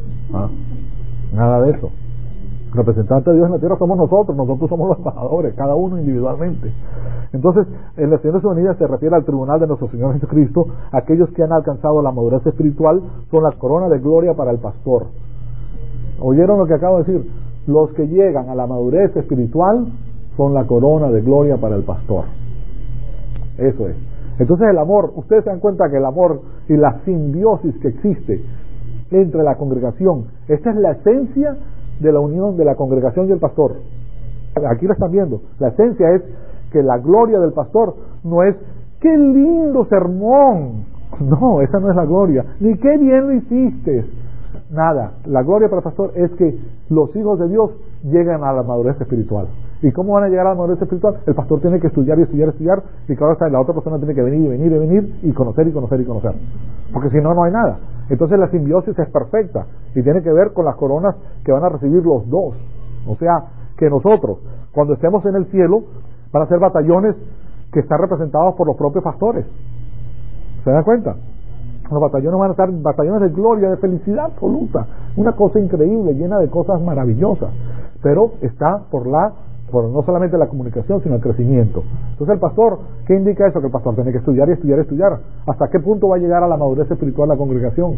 Nada de eso. Representante de Dios en la tierra somos nosotros somos los embajadores, cada uno individualmente. Entonces, en la Señor de su venida se refiere al tribunal de nuestro Señor Jesucristo. Aquellos que han alcanzado la madurez espiritual son la corona de gloria para el pastor. ¿Oyeron lo que acabo de decir? Los que llegan a la madurez espiritual son la corona de gloria para el pastor. Eso es. Entonces el amor, ustedes se dan cuenta que el amor y la simbiosis que existe entre la congregación, esta es la esencia de la unión de la congregación y el pastor. Aquí lo están viendo. La esencia es que la gloria del pastor no es ¡qué lindo sermón! No, esa no es la gloria. Ni ¡qué bien lo hiciste! Nada. La gloria para el pastor es que los hijos de Dios lleguen a la madurez espiritual. ¿Y cómo van a llegar a la madurez espiritual? El pastor tiene que estudiar y estudiar y estudiar, y claro, la otra persona tiene que venir y conocer y conocer y conocer. Porque si no, no hay nada. Entonces la simbiosis es perfecta y tiene que ver con las coronas que van a recibir los dos. O sea, que nosotros, cuando estemos en el cielo, van a ser batallones que están representados por los propios pastores. ¿Se dan cuenta? Los batallones van a estar batallones de gloria, de felicidad absoluta, una cosa increíble, llena de cosas maravillosas, pero está por no solamente la comunicación, sino el crecimiento. Entonces el pastor, ¿qué indica eso? Que el pastor tiene que estudiar y estudiar y estudiar. ¿Hasta qué punto va a llegar a la madurez espiritual la congregación?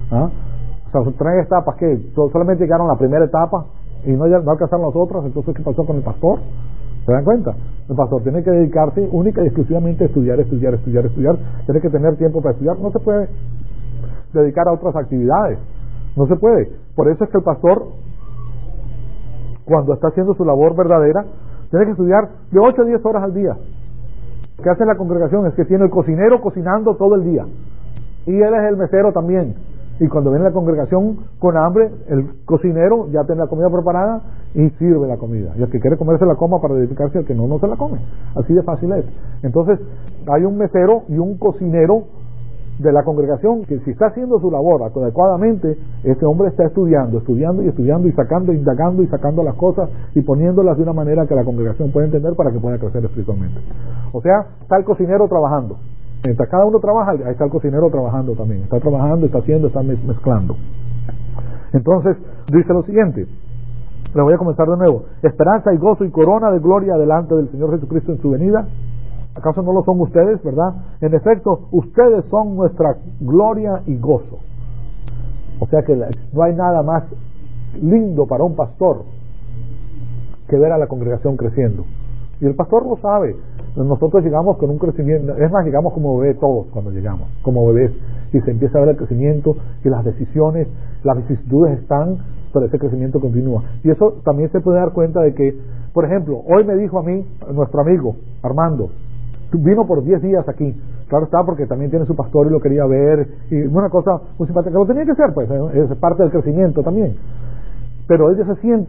O sea, son 3 etapas que solamente llegaron a la primera etapa y no alcanzaron las otras. Entonces, ¿qué pasó con el pastor? ¿Se dan cuenta? El pastor tiene que dedicarse única y exclusivamente a estudiar. Tiene que tener tiempo para estudiar. No se puede dedicar a otras actividades. No se puede. Por eso es que el pastor, cuando está haciendo su labor verdadera, tiene que estudiar de 8 a 10 horas al día. Lo que hace la congregación es que tiene el cocinero cocinando todo el día. Y él es el mesero también. Y cuando viene la congregación con hambre, el cocinero ya tiene la comida preparada y sirve la comida. Y el que quiere comerse la coma para dedicarse, al que no se la come. Así de fácil es. Entonces, hay un mesero y un cocinero de la congregación que, si está haciendo su labor adecuadamente, este hombre está estudiando y sacando, indagando y sacando las cosas y poniéndolas de una manera que la congregación pueda entender para que pueda crecer espiritualmente. O sea, está el cocinero trabajando. Mientras cada uno trabaja, ahí está el cocinero trabajando también. Está trabajando, está haciendo, está mezclando. Entonces, dice lo siguiente. Le voy a comenzar de nuevo. Esperanza y gozo y corona de gloria delante del Señor Jesucristo en su venida. ¿Acaso no lo son ustedes, verdad? En efecto, ustedes son nuestra gloria y gozo. O sea que no hay nada más lindo para un pastor que ver a la congregación creciendo. Y el pastor lo sabe. Nosotros llegamos con un crecimiento, es más, llegamos como bebés todos cuando llegamos, como bebés, y se empieza a ver el crecimiento y las decisiones, las vicisitudes están, pero ese crecimiento continúa. Y eso también se puede dar cuenta de que, por ejemplo, hoy me dijo a mí, nuestro amigo Armando, vino por 10 días aquí. Claro está, porque también tiene su pastor y lo quería ver, y una cosa muy simpática, que lo tenía que hacer, pues, es parte del crecimiento también. Pero él ya se siente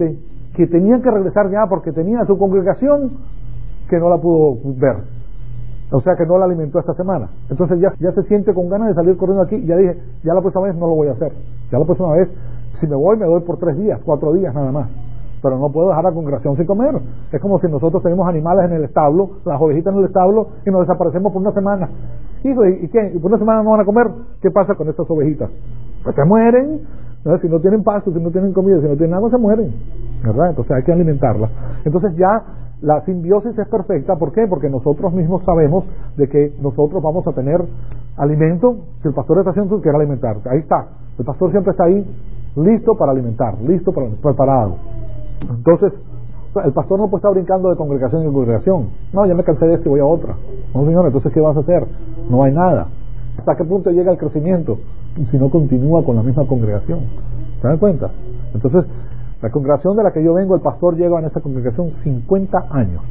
que tenía que regresar ya porque tenía su congregación que no la pudo ver, o sea que no la alimentó esta semana. Entonces ya se siente con ganas de salir corriendo aquí. Ya dije, ya la próxima vez no lo voy a hacer, ya la próxima vez si me voy por 3 días, 4 días nada más, pero no puedo dejar la congregación sin comer. Es como si nosotros tenemos animales en el establo, las ovejitas en el establo, y nos desaparecemos por una semana. Hijo, ¿y qué? ¿Y por una semana no van a comer? ¿Qué pasa con estas ovejitas? Pues se mueren, ¿no? Si no tienen pasto, si no tienen comida, si no tienen agua, se mueren, ¿verdad? Entonces hay que alimentarlas. Entonces ya la simbiosis es perfecta. ¿Por qué? Porque nosotros mismos sabemos de que nosotros vamos a tener alimento. Si el pastor está haciendo, quiere alimentar, ahí está, el pastor siempre está ahí, listo para alimentar, listo para preparado. Entonces el pastor no puede estar brincando de congregación en congregación. No, ya me cansé de esto y voy a otra. No, señor, entonces ¿qué vas a hacer? No hay nada. ¿Hasta qué punto llega el crecimiento? Si no continúa con la misma congregación. ¿Se dan cuenta? Entonces, la congregación de la que yo vengo, el pastor lleva en esa congregación 50 años.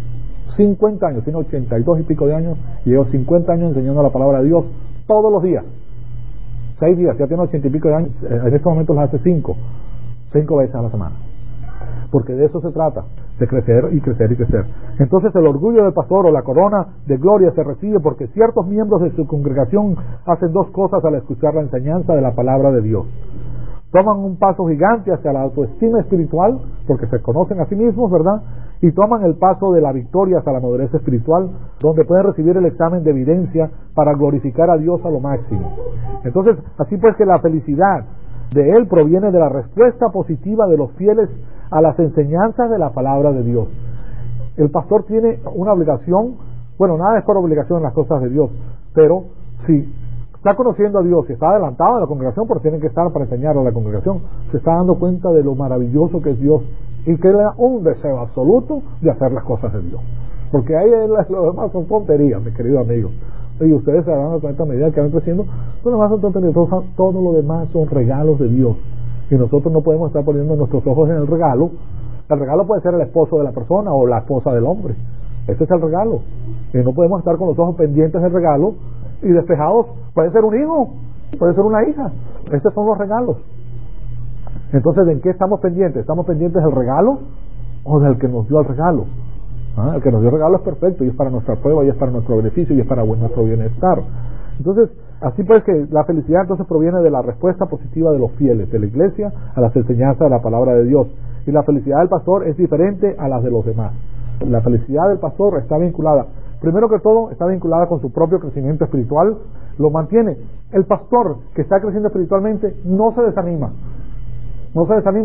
50 años, tiene 82 y pico de años, y lleva 50 años enseñando la palabra de Dios todos los días. 6 días, ya tiene 80 y pico de años, en estos momentos las hace 5 veces a la semana. Porque de eso se trata, de crecer y crecer y crecer. Entonces el orgullo del pastor o la corona de gloria se recibe porque ciertos miembros de su congregación hacen 2 cosas al escuchar la enseñanza de la palabra de Dios. Toman un paso gigante hacia la autoestima espiritual, porque se conocen a sí mismos, ¿verdad? Y toman el paso de la victoria hacia la madurez espiritual, donde pueden recibir el examen de evidencia para glorificar a Dios a lo máximo. Entonces, así pues que la felicidad de él proviene de la respuesta positiva de los fieles a las enseñanzas de la palabra de Dios. El pastor tiene una obligación, bueno, nada es por obligación en las cosas de Dios, pero si está conociendo a Dios y está adelantado en la congregación, porque tiene que estar para enseñar a la congregación, se está dando cuenta de lo maravilloso que es Dios y que le da un deseo absoluto de hacer las cosas de Dios, porque ahí lo demás son tonterías, mis queridos amigos. Y ustedes se dan cuenta a medida que van creciendo, lo demás son tonterías, todo lo demás son regalos de Dios, y nosotros no podemos estar poniendo nuestros ojos en el regalo. El regalo puede ser el esposo de la persona o la esposa del hombre, ese es el regalo, y no podemos estar con los ojos pendientes del regalo y despejados. Puede ser un hijo, puede ser una hija, estos son los regalos. Entonces, ¿en qué estamos pendientes? ¿Estamos pendientes del regalo o del que nos dio el regalo? El que nos dio el regalo es perfecto y es para nuestra prueba y es para nuestro beneficio y es para nuestro bienestar. Entonces, así pues que la felicidad entonces proviene de la respuesta positiva de los fieles, de la iglesia, a las enseñanzas de la palabra de Dios. Y la felicidad del pastor es diferente a las de los demás. La felicidad del pastor está vinculada, primero que todo, está vinculada con su propio crecimiento espiritual, lo mantiene. El pastor que está creciendo espiritualmente no se desanima, no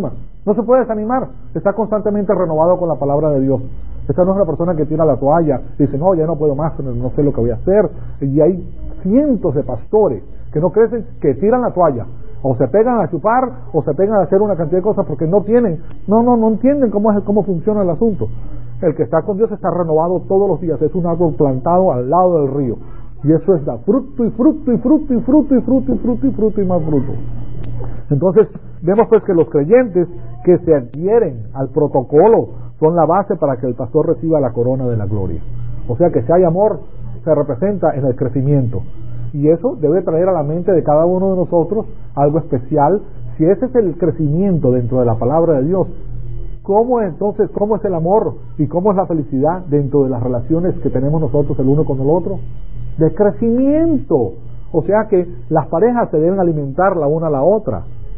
se puede desanimar, está constantemente renovado con la palabra de Dios. Esta no es una persona que tira la toalla y dice, no, ya no puedo más, no sé lo que voy a hacer. Y hay cientos de pastores que no crecen, que tiran la toalla, o se pegan a chupar, o se pegan a hacer una cantidad de cosas porque no entienden cómo funciona el asunto. El que está con Dios está renovado todos los días, es un árbol plantado al lado del río, y eso es da fruto y fruto y fruto y fruto y fruto y fruto y fruto y más fruto. Entonces vemos pues que los creyentes que se adhieren al protocolo son la base para que el pastor reciba la corona de la gloria. O sea que si hay amor, se representa en el crecimiento, y eso debe traer a la mente de cada uno de nosotros algo especial. Si ese es el crecimiento dentro de la palabra de Dios, ¿cómo es el amor y cómo es la felicidad dentro de las relaciones que tenemos nosotros el uno con el otro? De crecimiento. O sea que las parejas se deben alimentar la una a la otra,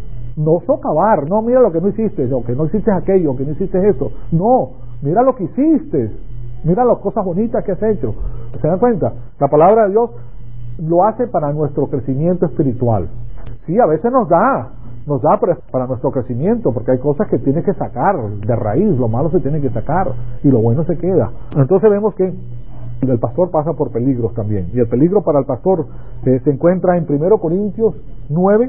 no socavar. No, mira lo que no hiciste, o que no hiciste aquello, o que no hiciste esto. No, mira lo que hiciste, mira las cosas bonitas que has hecho. ¿Se dan cuenta? La palabra de Dios lo hace para nuestro crecimiento espiritual. Sí, a veces nos da para nuestro crecimiento, porque hay cosas que tienes que sacar de raíz, lo malo se tiene que sacar y lo bueno se queda. Entonces vemos que el pastor pasa por peligros también, y el peligro para el pastor se encuentra en 1 Corintios 9,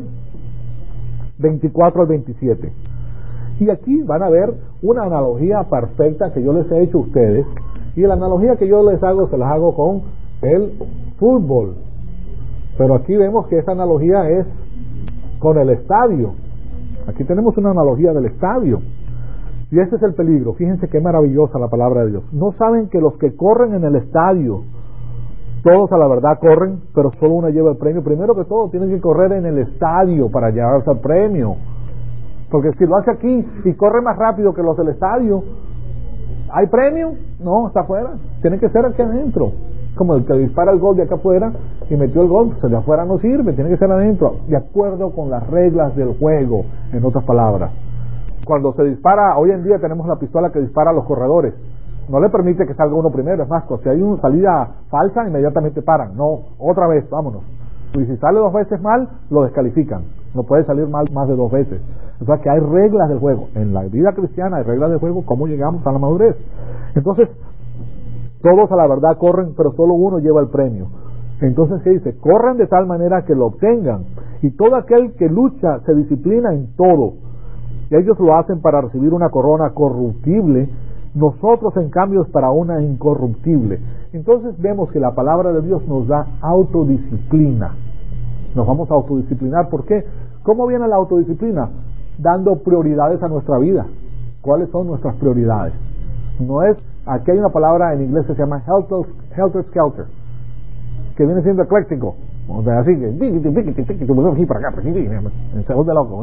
24 al 27. Y aquí van a ver una analogía perfecta que yo les he hecho a ustedes, y la analogía que yo les hago, se las hago con el fútbol, pero aquí vemos que esa analogía es con el estadio. Aquí tenemos una analogía del estadio, y este es el peligro. Fíjense qué maravillosa la palabra de Dios. ¿No saben que los que corren en el estadio, todos a la verdad corren, pero solo uno lleva el premio? Primero que todo, tienen que correr en el estadio para llevarse el premio. Porque si lo hace aquí y corre más rápido que los del estadio, ¿hay premio? No, está afuera. Tiene que ser aquí adentro. Como el que dispara el gol de acá afuera y metió el gol, pues de afuera no sirve, tiene que ser adentro, de acuerdo con las reglas del juego, en otras palabras. Cuando se dispara, hoy en día tenemos la pistola que dispara a los corredores, no le permite que salga uno primero, es más, si hay una salida falsa, inmediatamente paran, no, otra vez, vámonos. Y si sale 2 veces mal, lo descalifican, no puede salir mal más de 2 veces. O sea que hay reglas del juego, en la vida cristiana hay reglas del juego, cómo llegamos a la madurez. Entonces, todos a la verdad corren, pero solo uno lleva el premio. Entonces, ¿qué dice? Corran de tal manera que lo obtengan. Y todo aquel que lucha se disciplina en todo. Y ellos lo hacen para recibir una corona corruptible. Nosotros, en cambio, es para una incorruptible. Entonces vemos que la palabra de Dios nos da autodisciplina. Nos vamos a autodisciplinar. ¿Por qué? ¿Cómo viene la autodisciplina? Dando prioridades a nuestra vida. ¿Cuáles son nuestras prioridades? No es... Aquí hay una palabra en inglés que se llama helter skelter, que viene siendo ecléctico. O sea, así que aquí para acá, se vuelve loco.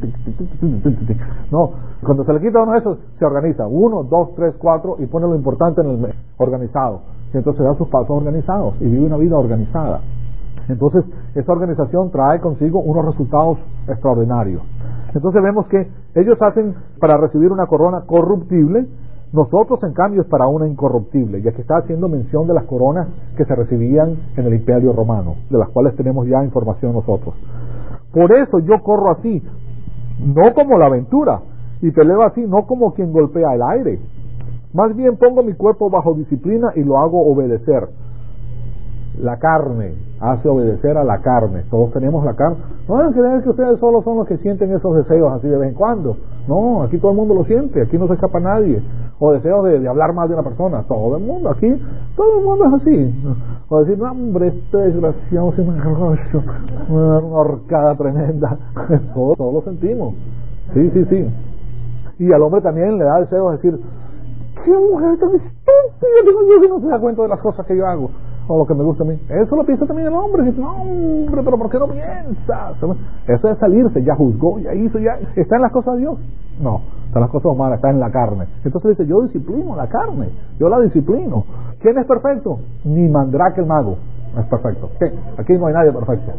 No, cuando se le quita uno de esos, se organiza 1, 2, 3, 4 y pone lo importante en el organizado. Y entonces da sus pasos organizados y vive una vida organizada. Entonces, esa organización trae consigo unos resultados extraordinarios. Entonces vemos que ellos hacen para recibir una corona corruptible. Nosotros, en cambio, es para una incorruptible, ya que está haciendo mención de las coronas que se recibían en el Imperio Romano, de las cuales tenemos ya información nosotros. Por eso yo corro así, no como la aventura, y peleo así, no como quien golpea el aire. Más bien pongo mi cuerpo bajo disciplina y lo hago obedecer. La carne hace obedecer a la carne. Todos tenemos la carne. No deben creer que ustedes solo son los que sienten esos deseos así de vez en cuando. No, aquí todo el mundo lo siente, aquí no se escapa nadie. O deseos de hablar mal de una persona. Todo el mundo, aquí todo el mundo es así. O decir, no, hombre, este desgraciado se me agarró una horcada tremenda. Todos lo sentimos. Sí. Y al hombre también le da deseos de decir, qué mujer tan estúpida, digo yo, que no se da cuenta de las cosas que yo hago o lo que me gusta a mí. Eso lo piensa también el hombre. Dice, no, hombre, pero ¿por qué no piensas? Eso es salirse, ya juzgó, ya hizo, ya está en las cosas de Dios. No, está en las cosas humanas, está en la carne. Entonces dice, yo disciplino la carne, yo la disciplino. ¿Quién es perfecto? Ni Mandrake el mago es perfecto. ¿Qué? Aquí no hay nadie perfecto.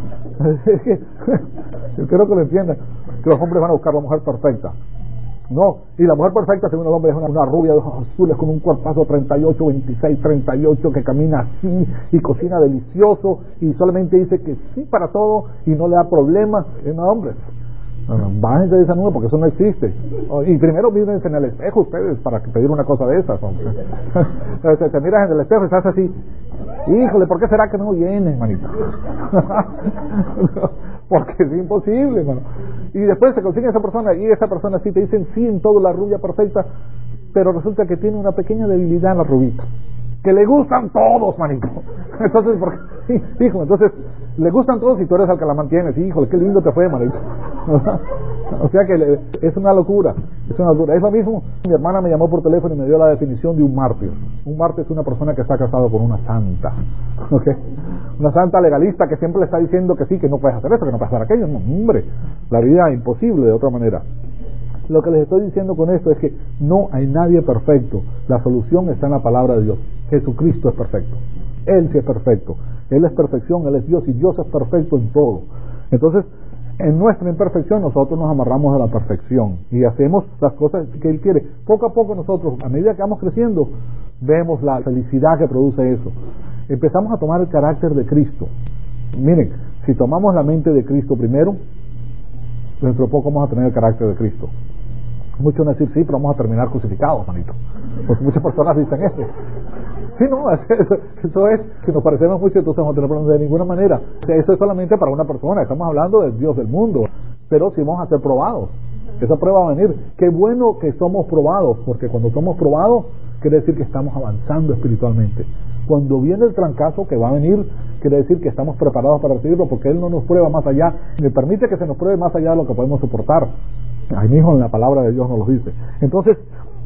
Yo quiero que lo entiendan, que los hombres van a buscar la mujer perfecta. No, y la mujer perfecta, según el hombre, es una rubia de ojos azules con un cuerpazo 38, 26, 38, que camina así y cocina delicioso y solamente dice que sí para todo y no le da problema. No, hombres, bájense de esa nube porque eso no existe. Y primero mírense en el espejo ustedes para pedir una cosa de esas. Te miras en el espejo y estás así, híjole, ¿por qué será que no viene, manito? Porque es imposible, hermano. Y después se consigue esa persona y esa persona sí te dicen sí en todo, la rubia perfecta, pero resulta que tiene una pequeña debilidad en la rubita, que le gustan todos, manito. Entonces, hijo, entonces le gustan todos y tú eres el que la mantienes. Híjole, qué lindo te fue, manito. O sea que es una locura, es una locura. Es lo mismo, mi hermana me llamó por teléfono y me dio la definición de un mártir. Un mártir es una persona que está casado con una santa, ¿okay? Una santa legalista que siempre le está diciendo que sí, que no puedes hacer esto, que no puedes hacer aquello. No, hombre, la vida es imposible de otra manera. Lo que les estoy diciendo con esto es que no hay nadie perfecto. La solución está en la palabra de Dios. Jesucristo es perfecto, Él sí es perfecto, Él es perfección, Él es Dios y Dios es perfecto en todo. Entonces, en nuestra imperfección nosotros nos amarramos a la perfección y hacemos las cosas que Él quiere. Poco a poco nosotros, a medida que vamos creciendo, vemos la felicidad que produce eso. Empezamos a tomar el carácter de Cristo. Miren, si tomamos la mente de Cristo primero, dentro de poco vamos a tener el carácter de Cristo. Muchos van a decir, sí, pero vamos a terminar crucificados, manito. Pues muchas personas dicen eso. Sí, no, eso es, si nos parecemos mucho, entonces vamos a tener problemas de ninguna manera. Eso es solamente para una persona, estamos hablando del Dios del mundo, pero si vamos a ser probados, esa prueba va a venir. Qué bueno que somos probados, porque cuando somos probados, quiere decir que estamos avanzando espiritualmente. Cuando viene el trancazo que va a venir, quiere decir que estamos preparados para recibirlo, porque Él no nos prueba más allá, ni permite que se nos pruebe más allá de lo que podemos soportar. Ahí mismo en la palabra de Dios nos lo dice. Entonces,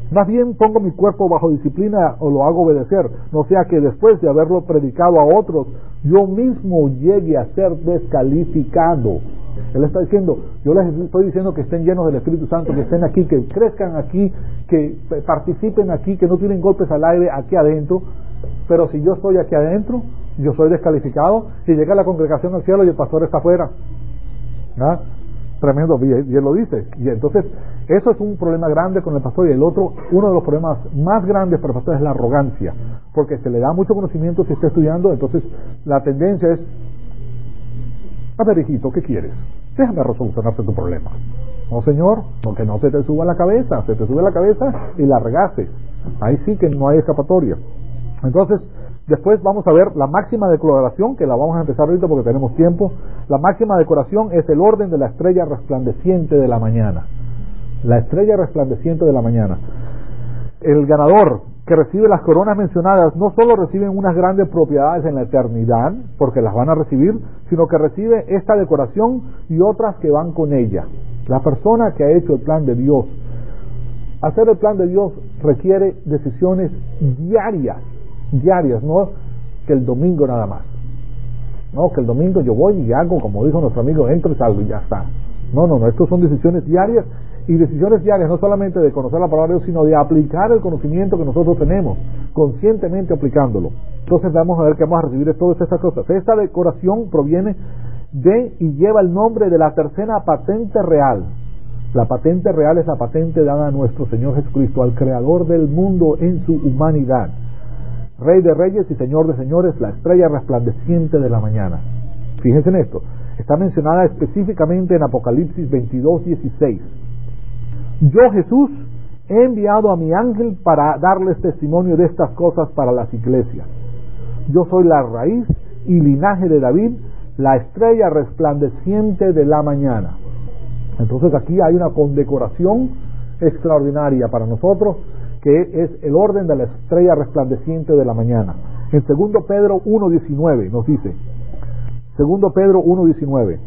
Más bien pongo mi cuerpo bajo disciplina o lo hago obedecer, no sea que después de haberlo predicado a otros, yo mismo llegue a ser descalificado. Él está diciendo, yo les estoy diciendo que estén llenos del Espíritu Santo, que estén aquí, que crezcan aquí, que participen aquí, que no tienen golpes al aire aquí adentro, pero si yo estoy aquí adentro, yo soy descalificado y llega la congregación al cielo y el pastor está afuera. ¿Ah? Tremendo, y él lo dice. Y entonces, eso es un problema grande con el pastor. Y el otro, uno de los problemas más grandes para el pastor es la arrogancia, porque se le da mucho conocimiento si está estudiando. Entonces la tendencia es: a ver, hijito, ¿qué quieres? Déjame resolucionarte tu problema. No, señor, no, que no se te suba la cabeza. Se te sube la cabeza y la regaste. Ahí sí que no hay escapatoria. Entonces, después vamos a ver la máxima decoración, que la vamos a empezar ahorita porque tenemos tiempo. La máxima decoración es el orden de la estrella resplandeciente de la mañana. La estrella resplandeciente de la mañana. El ganador que recibe las coronas mencionadas no solo reciben unas grandes propiedades en la eternidad, porque las van a recibir, sino que recibe esta decoración y otras que van con ella. La persona que ha hecho el plan de Dios. Hacer el plan de Dios requiere decisiones diarias, no que el domingo nada más. No, que el domingo yo voy y hago, como dijo nuestro amigo, entro y salgo y ya está. No, estos son decisiones diarias, y decisiones diarias no solamente de conocer la palabra de Dios, sino de aplicar el conocimiento que nosotros tenemos, conscientemente aplicándolo. Entonces vamos a ver que vamos a recibir todas estas cosas. Esta decoración proviene de y lleva el nombre de la tercera patente real. La patente real es la patente dada a nuestro Señor Jesucristo, al Creador del mundo en su humanidad. Rey de reyes y Señor de señores, la estrella resplandeciente de la mañana. Fíjense en esto, está mencionada específicamente en Apocalipsis 22:16. Yo, Jesús, he enviado a mi ángel para darles testimonio de estas cosas para las iglesias. Yo soy la raíz y linaje de David, la estrella resplandeciente de la mañana. Entonces aquí hay una condecoración extraordinaria para nosotros, que es el orden de la estrella resplandeciente de la mañana. En 2 Pedro 1:19 nos dice, 2 Pedro 1:19,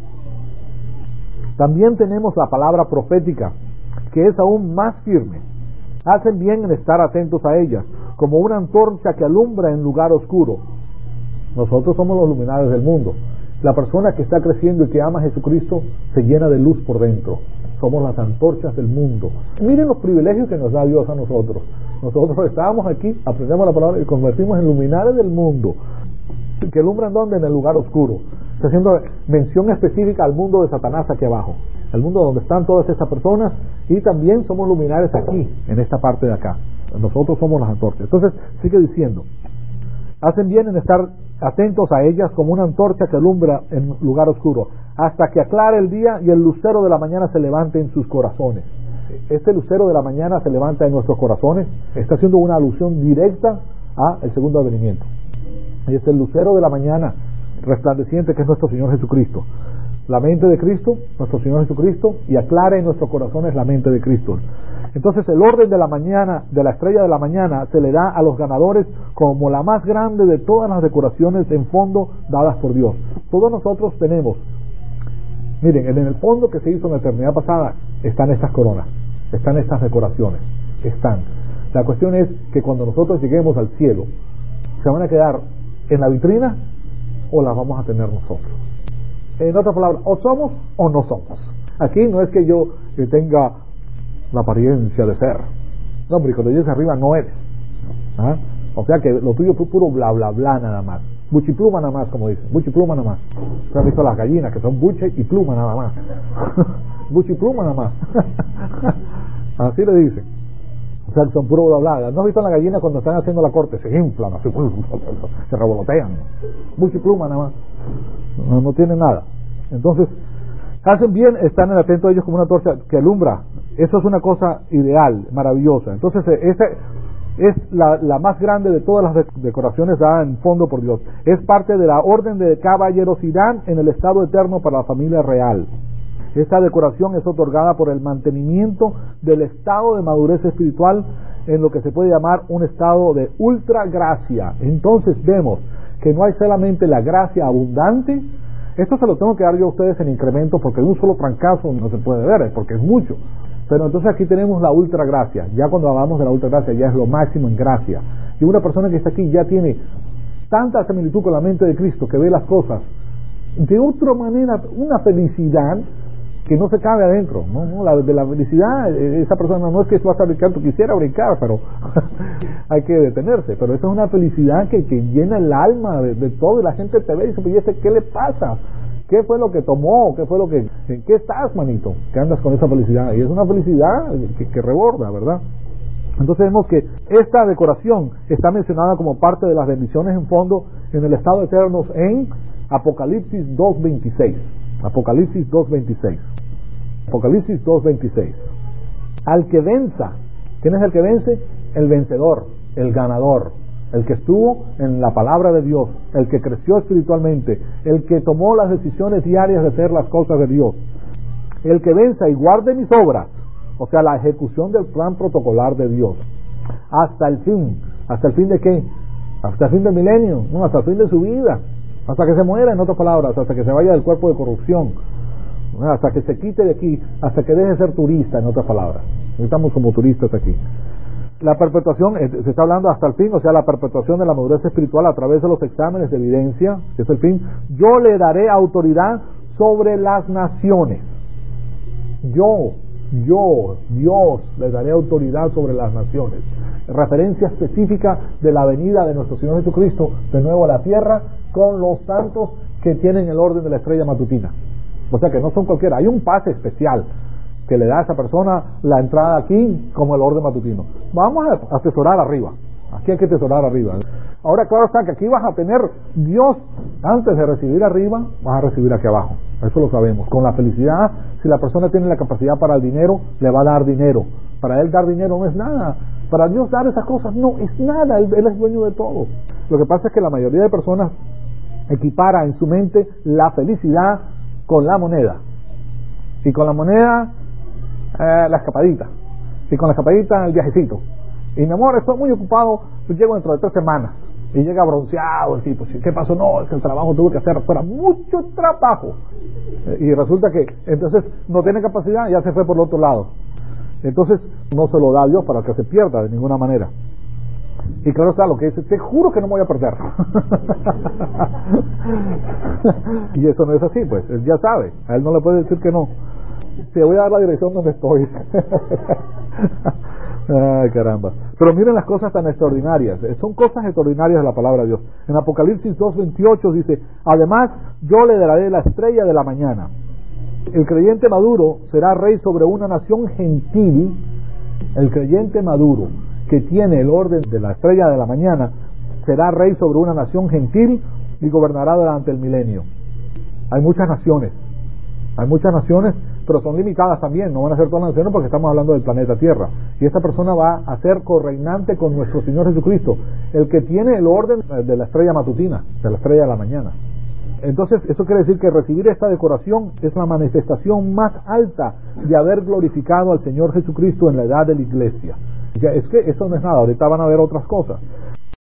también tenemos la palabra profética, que es aún más firme. Hacen bien en estar atentos a ella, como una antorcha que alumbra en lugar oscuro. Nosotros somos los luminares del mundo. La persona que está creciendo y que ama a Jesucristo se llena de luz por dentro. Somos las antorchas del mundo. Miren los privilegios que nos da Dios a nosotros. Nosotros estábamos aquí, aprendemos la palabra y convertimos en luminares del mundo. ¿Que alumbran dónde? En el lugar oscuro. Está haciendo mención específica al mundo de Satanás aquí abajo, el mundo donde están todas estas personas, y también somos luminares aquí, en esta parte de acá. Nosotros somos las antorchas. Entonces sigue diciendo, hacen bien en estar atentos a ellas como una antorcha que alumbra en lugar oscuro, hasta que aclare el día y el lucero de la mañana se levante en sus corazones. Este lucero de la mañana se levanta en nuestros corazones. Está haciendo una alusión directa al segundo advenimiento. Y es el lucero de la mañana resplandeciente, que es nuestro Señor Jesucristo. La mente de Cristo, nuestro Señor Jesucristo, y aclare en nuestros corazones la mente de Cristo. Entonces el orden de la mañana, de la estrella de la mañana, se le da a los ganadores como la más grande de todas las decoraciones en fondo dadas por Dios. Todos nosotros tenemos, miren, en el fondo que se hizo en la eternidad pasada están estas coronas, están estas decoraciones, están. La cuestión es que cuando nosotros lleguemos al cielo, ¿se van a quedar en la vitrina o las vamos a tener nosotros? En otras palabras, o somos o no somos. Aquí no es que yo tenga la apariencia de ser. No, hombre, cuando llegues arriba no eres. ¿Ah? O sea que lo tuyo fue puro bla bla bla nada más. Buchipluma nada más, como dicen. Buchipluma nada más. ¿Se han visto las gallinas que son buche y pluma nada más? Buchipluma nada más. Así le dicen. O sea que son puro bla bla. ¿No has visto a las gallinas cuando están haciendo la corte? Se inflan, así, se revolotean. Buchipluma nada más. No tienen nada. Entonces, hacen bien, están atentos a ellos como una torcha que alumbra. Eso es una cosa ideal, maravillosa. Entonces, esta es la más grande de todas las decoraciones dadas en fondo por Dios. Es parte de la orden de caballerosidad en el estado eterno para la familia real. Esta decoración es otorgada por el mantenimiento del estado de madurez espiritual en lo que se puede llamar un estado de ultra gracia. Entonces vemos que no hay solamente la gracia abundante. Esto se lo tengo que dar yo a ustedes en incremento, porque de un solo trancazo no se puede ver, porque es mucho. Pero entonces aquí tenemos la ultra gracia. Ya cuando hablamos de la ultra gracia, ya es lo máximo en gracia. Y una persona que está aquí ya tiene tanta similitud con la mente de Cristo, que ve las cosas de otra manera, una felicidad que no se cabe adentro, ¿no? De la felicidad, esa persona no es que tú vas a brincar, tú quisiera brincar, pero hay que detenerse. Pero esa es una felicidad que llena el alma de todo, y la gente te ve y dice, pues, ¿qué le pasa? ¿Qué fue lo que tomó? ¿Qué fue lo que... ¿En qué estás, manito? Que andas con esa felicidad. Y es una felicidad que reborda, ¿verdad? Entonces vemos que esta decoración está mencionada como parte de las bendiciones en fondo en el estado eterno en Apocalipsis 2.26. Apocalipsis 2.26. Apocalipsis 2.26. Al que venza, ¿quién es el que vence? El vencedor, el ganador, el que estuvo en la palabra de Dios, el que creció espiritualmente, el que tomó las decisiones diarias de hacer las cosas de Dios. El que venza y guarde mis obras, o sea, la ejecución del plan protocolar de Dios, hasta el fin. ¿Hasta el fin de qué? Hasta el fin del milenio, no, hasta el fin de su vida, hasta que se muera, en otras palabras, hasta que se vaya del cuerpo de corrupción, hasta que se quite de aquí, hasta que deje de ser turista, en otras palabras. Estamos como turistas aquí. La perpetuación, se está hablando hasta el fin, o sea, la perpetuación de la madurez espiritual a través de los exámenes de evidencia, que es el fin. Yo le daré autoridad sobre las naciones. Dios le daré autoridad sobre las naciones. Referencia específica de la venida de nuestro Señor Jesucristo de nuevo a la tierra con los santos que tienen el orden de la estrella matutina. O sea que no son cualquiera, hay un pase especial que le da a esa persona la entrada aquí como el orden matutino. Vamos a atesorar arriba, aquí hay que atesorar arriba. Ahora claro está que aquí vas a tener Dios, antes de recibir arriba, vas a recibir aquí abajo, eso lo sabemos. Con la felicidad, si la persona tiene la capacidad para el dinero, le va a dar dinero. Para él dar dinero no es nada, para Dios dar esas cosas no es nada, él es dueño de todo. Lo que pasa es que la mayoría de personas equipara en su mente la felicidad con la moneda, y con la moneda la escapadita, y con la escapadita el viajecito. Y mi amor, estoy muy ocupado, pues llego dentro de 3 semanas. Y llega bronceado el tipo. ¿Qué pasó? No, es que el trabajo tuve que hacer afuera, mucho trabajo. Y resulta que entonces no tiene capacidad, ya se fue por el otro lado. Entonces no se lo da a Dios para que se pierda de ninguna manera. Y claro está lo que dice, te juro que no me voy a perder. Y eso no es así, pues, él ya sabe, a él no le puede decir que no. Te voy a dar la dirección donde estoy. Ay, caramba. Pero miren las cosas tan extraordinarias, son cosas extraordinarias de la palabra de Dios. En Apocalipsis 2.28 dice, además yo le daré la estrella de la mañana. El creyente maduro será rey sobre una nación gentil. El creyente maduro que tiene el orden de la estrella de la mañana será rey sobre una nación gentil y gobernará durante el milenio. Hay muchas naciones, pero son limitadas también, no van a ser todas las naciones porque estamos hablando del planeta Tierra. Y esta persona va a ser correinante con nuestro Señor Jesucristo, el que tiene el orden de la estrella matutina, de la estrella de la mañana. Entonces, eso quiere decir que recibir esta decoración es la manifestación más alta de haber glorificado al Señor Jesucristo en la edad de la iglesia. Ya, es que esto no es nada, ahorita van a ver otras cosas.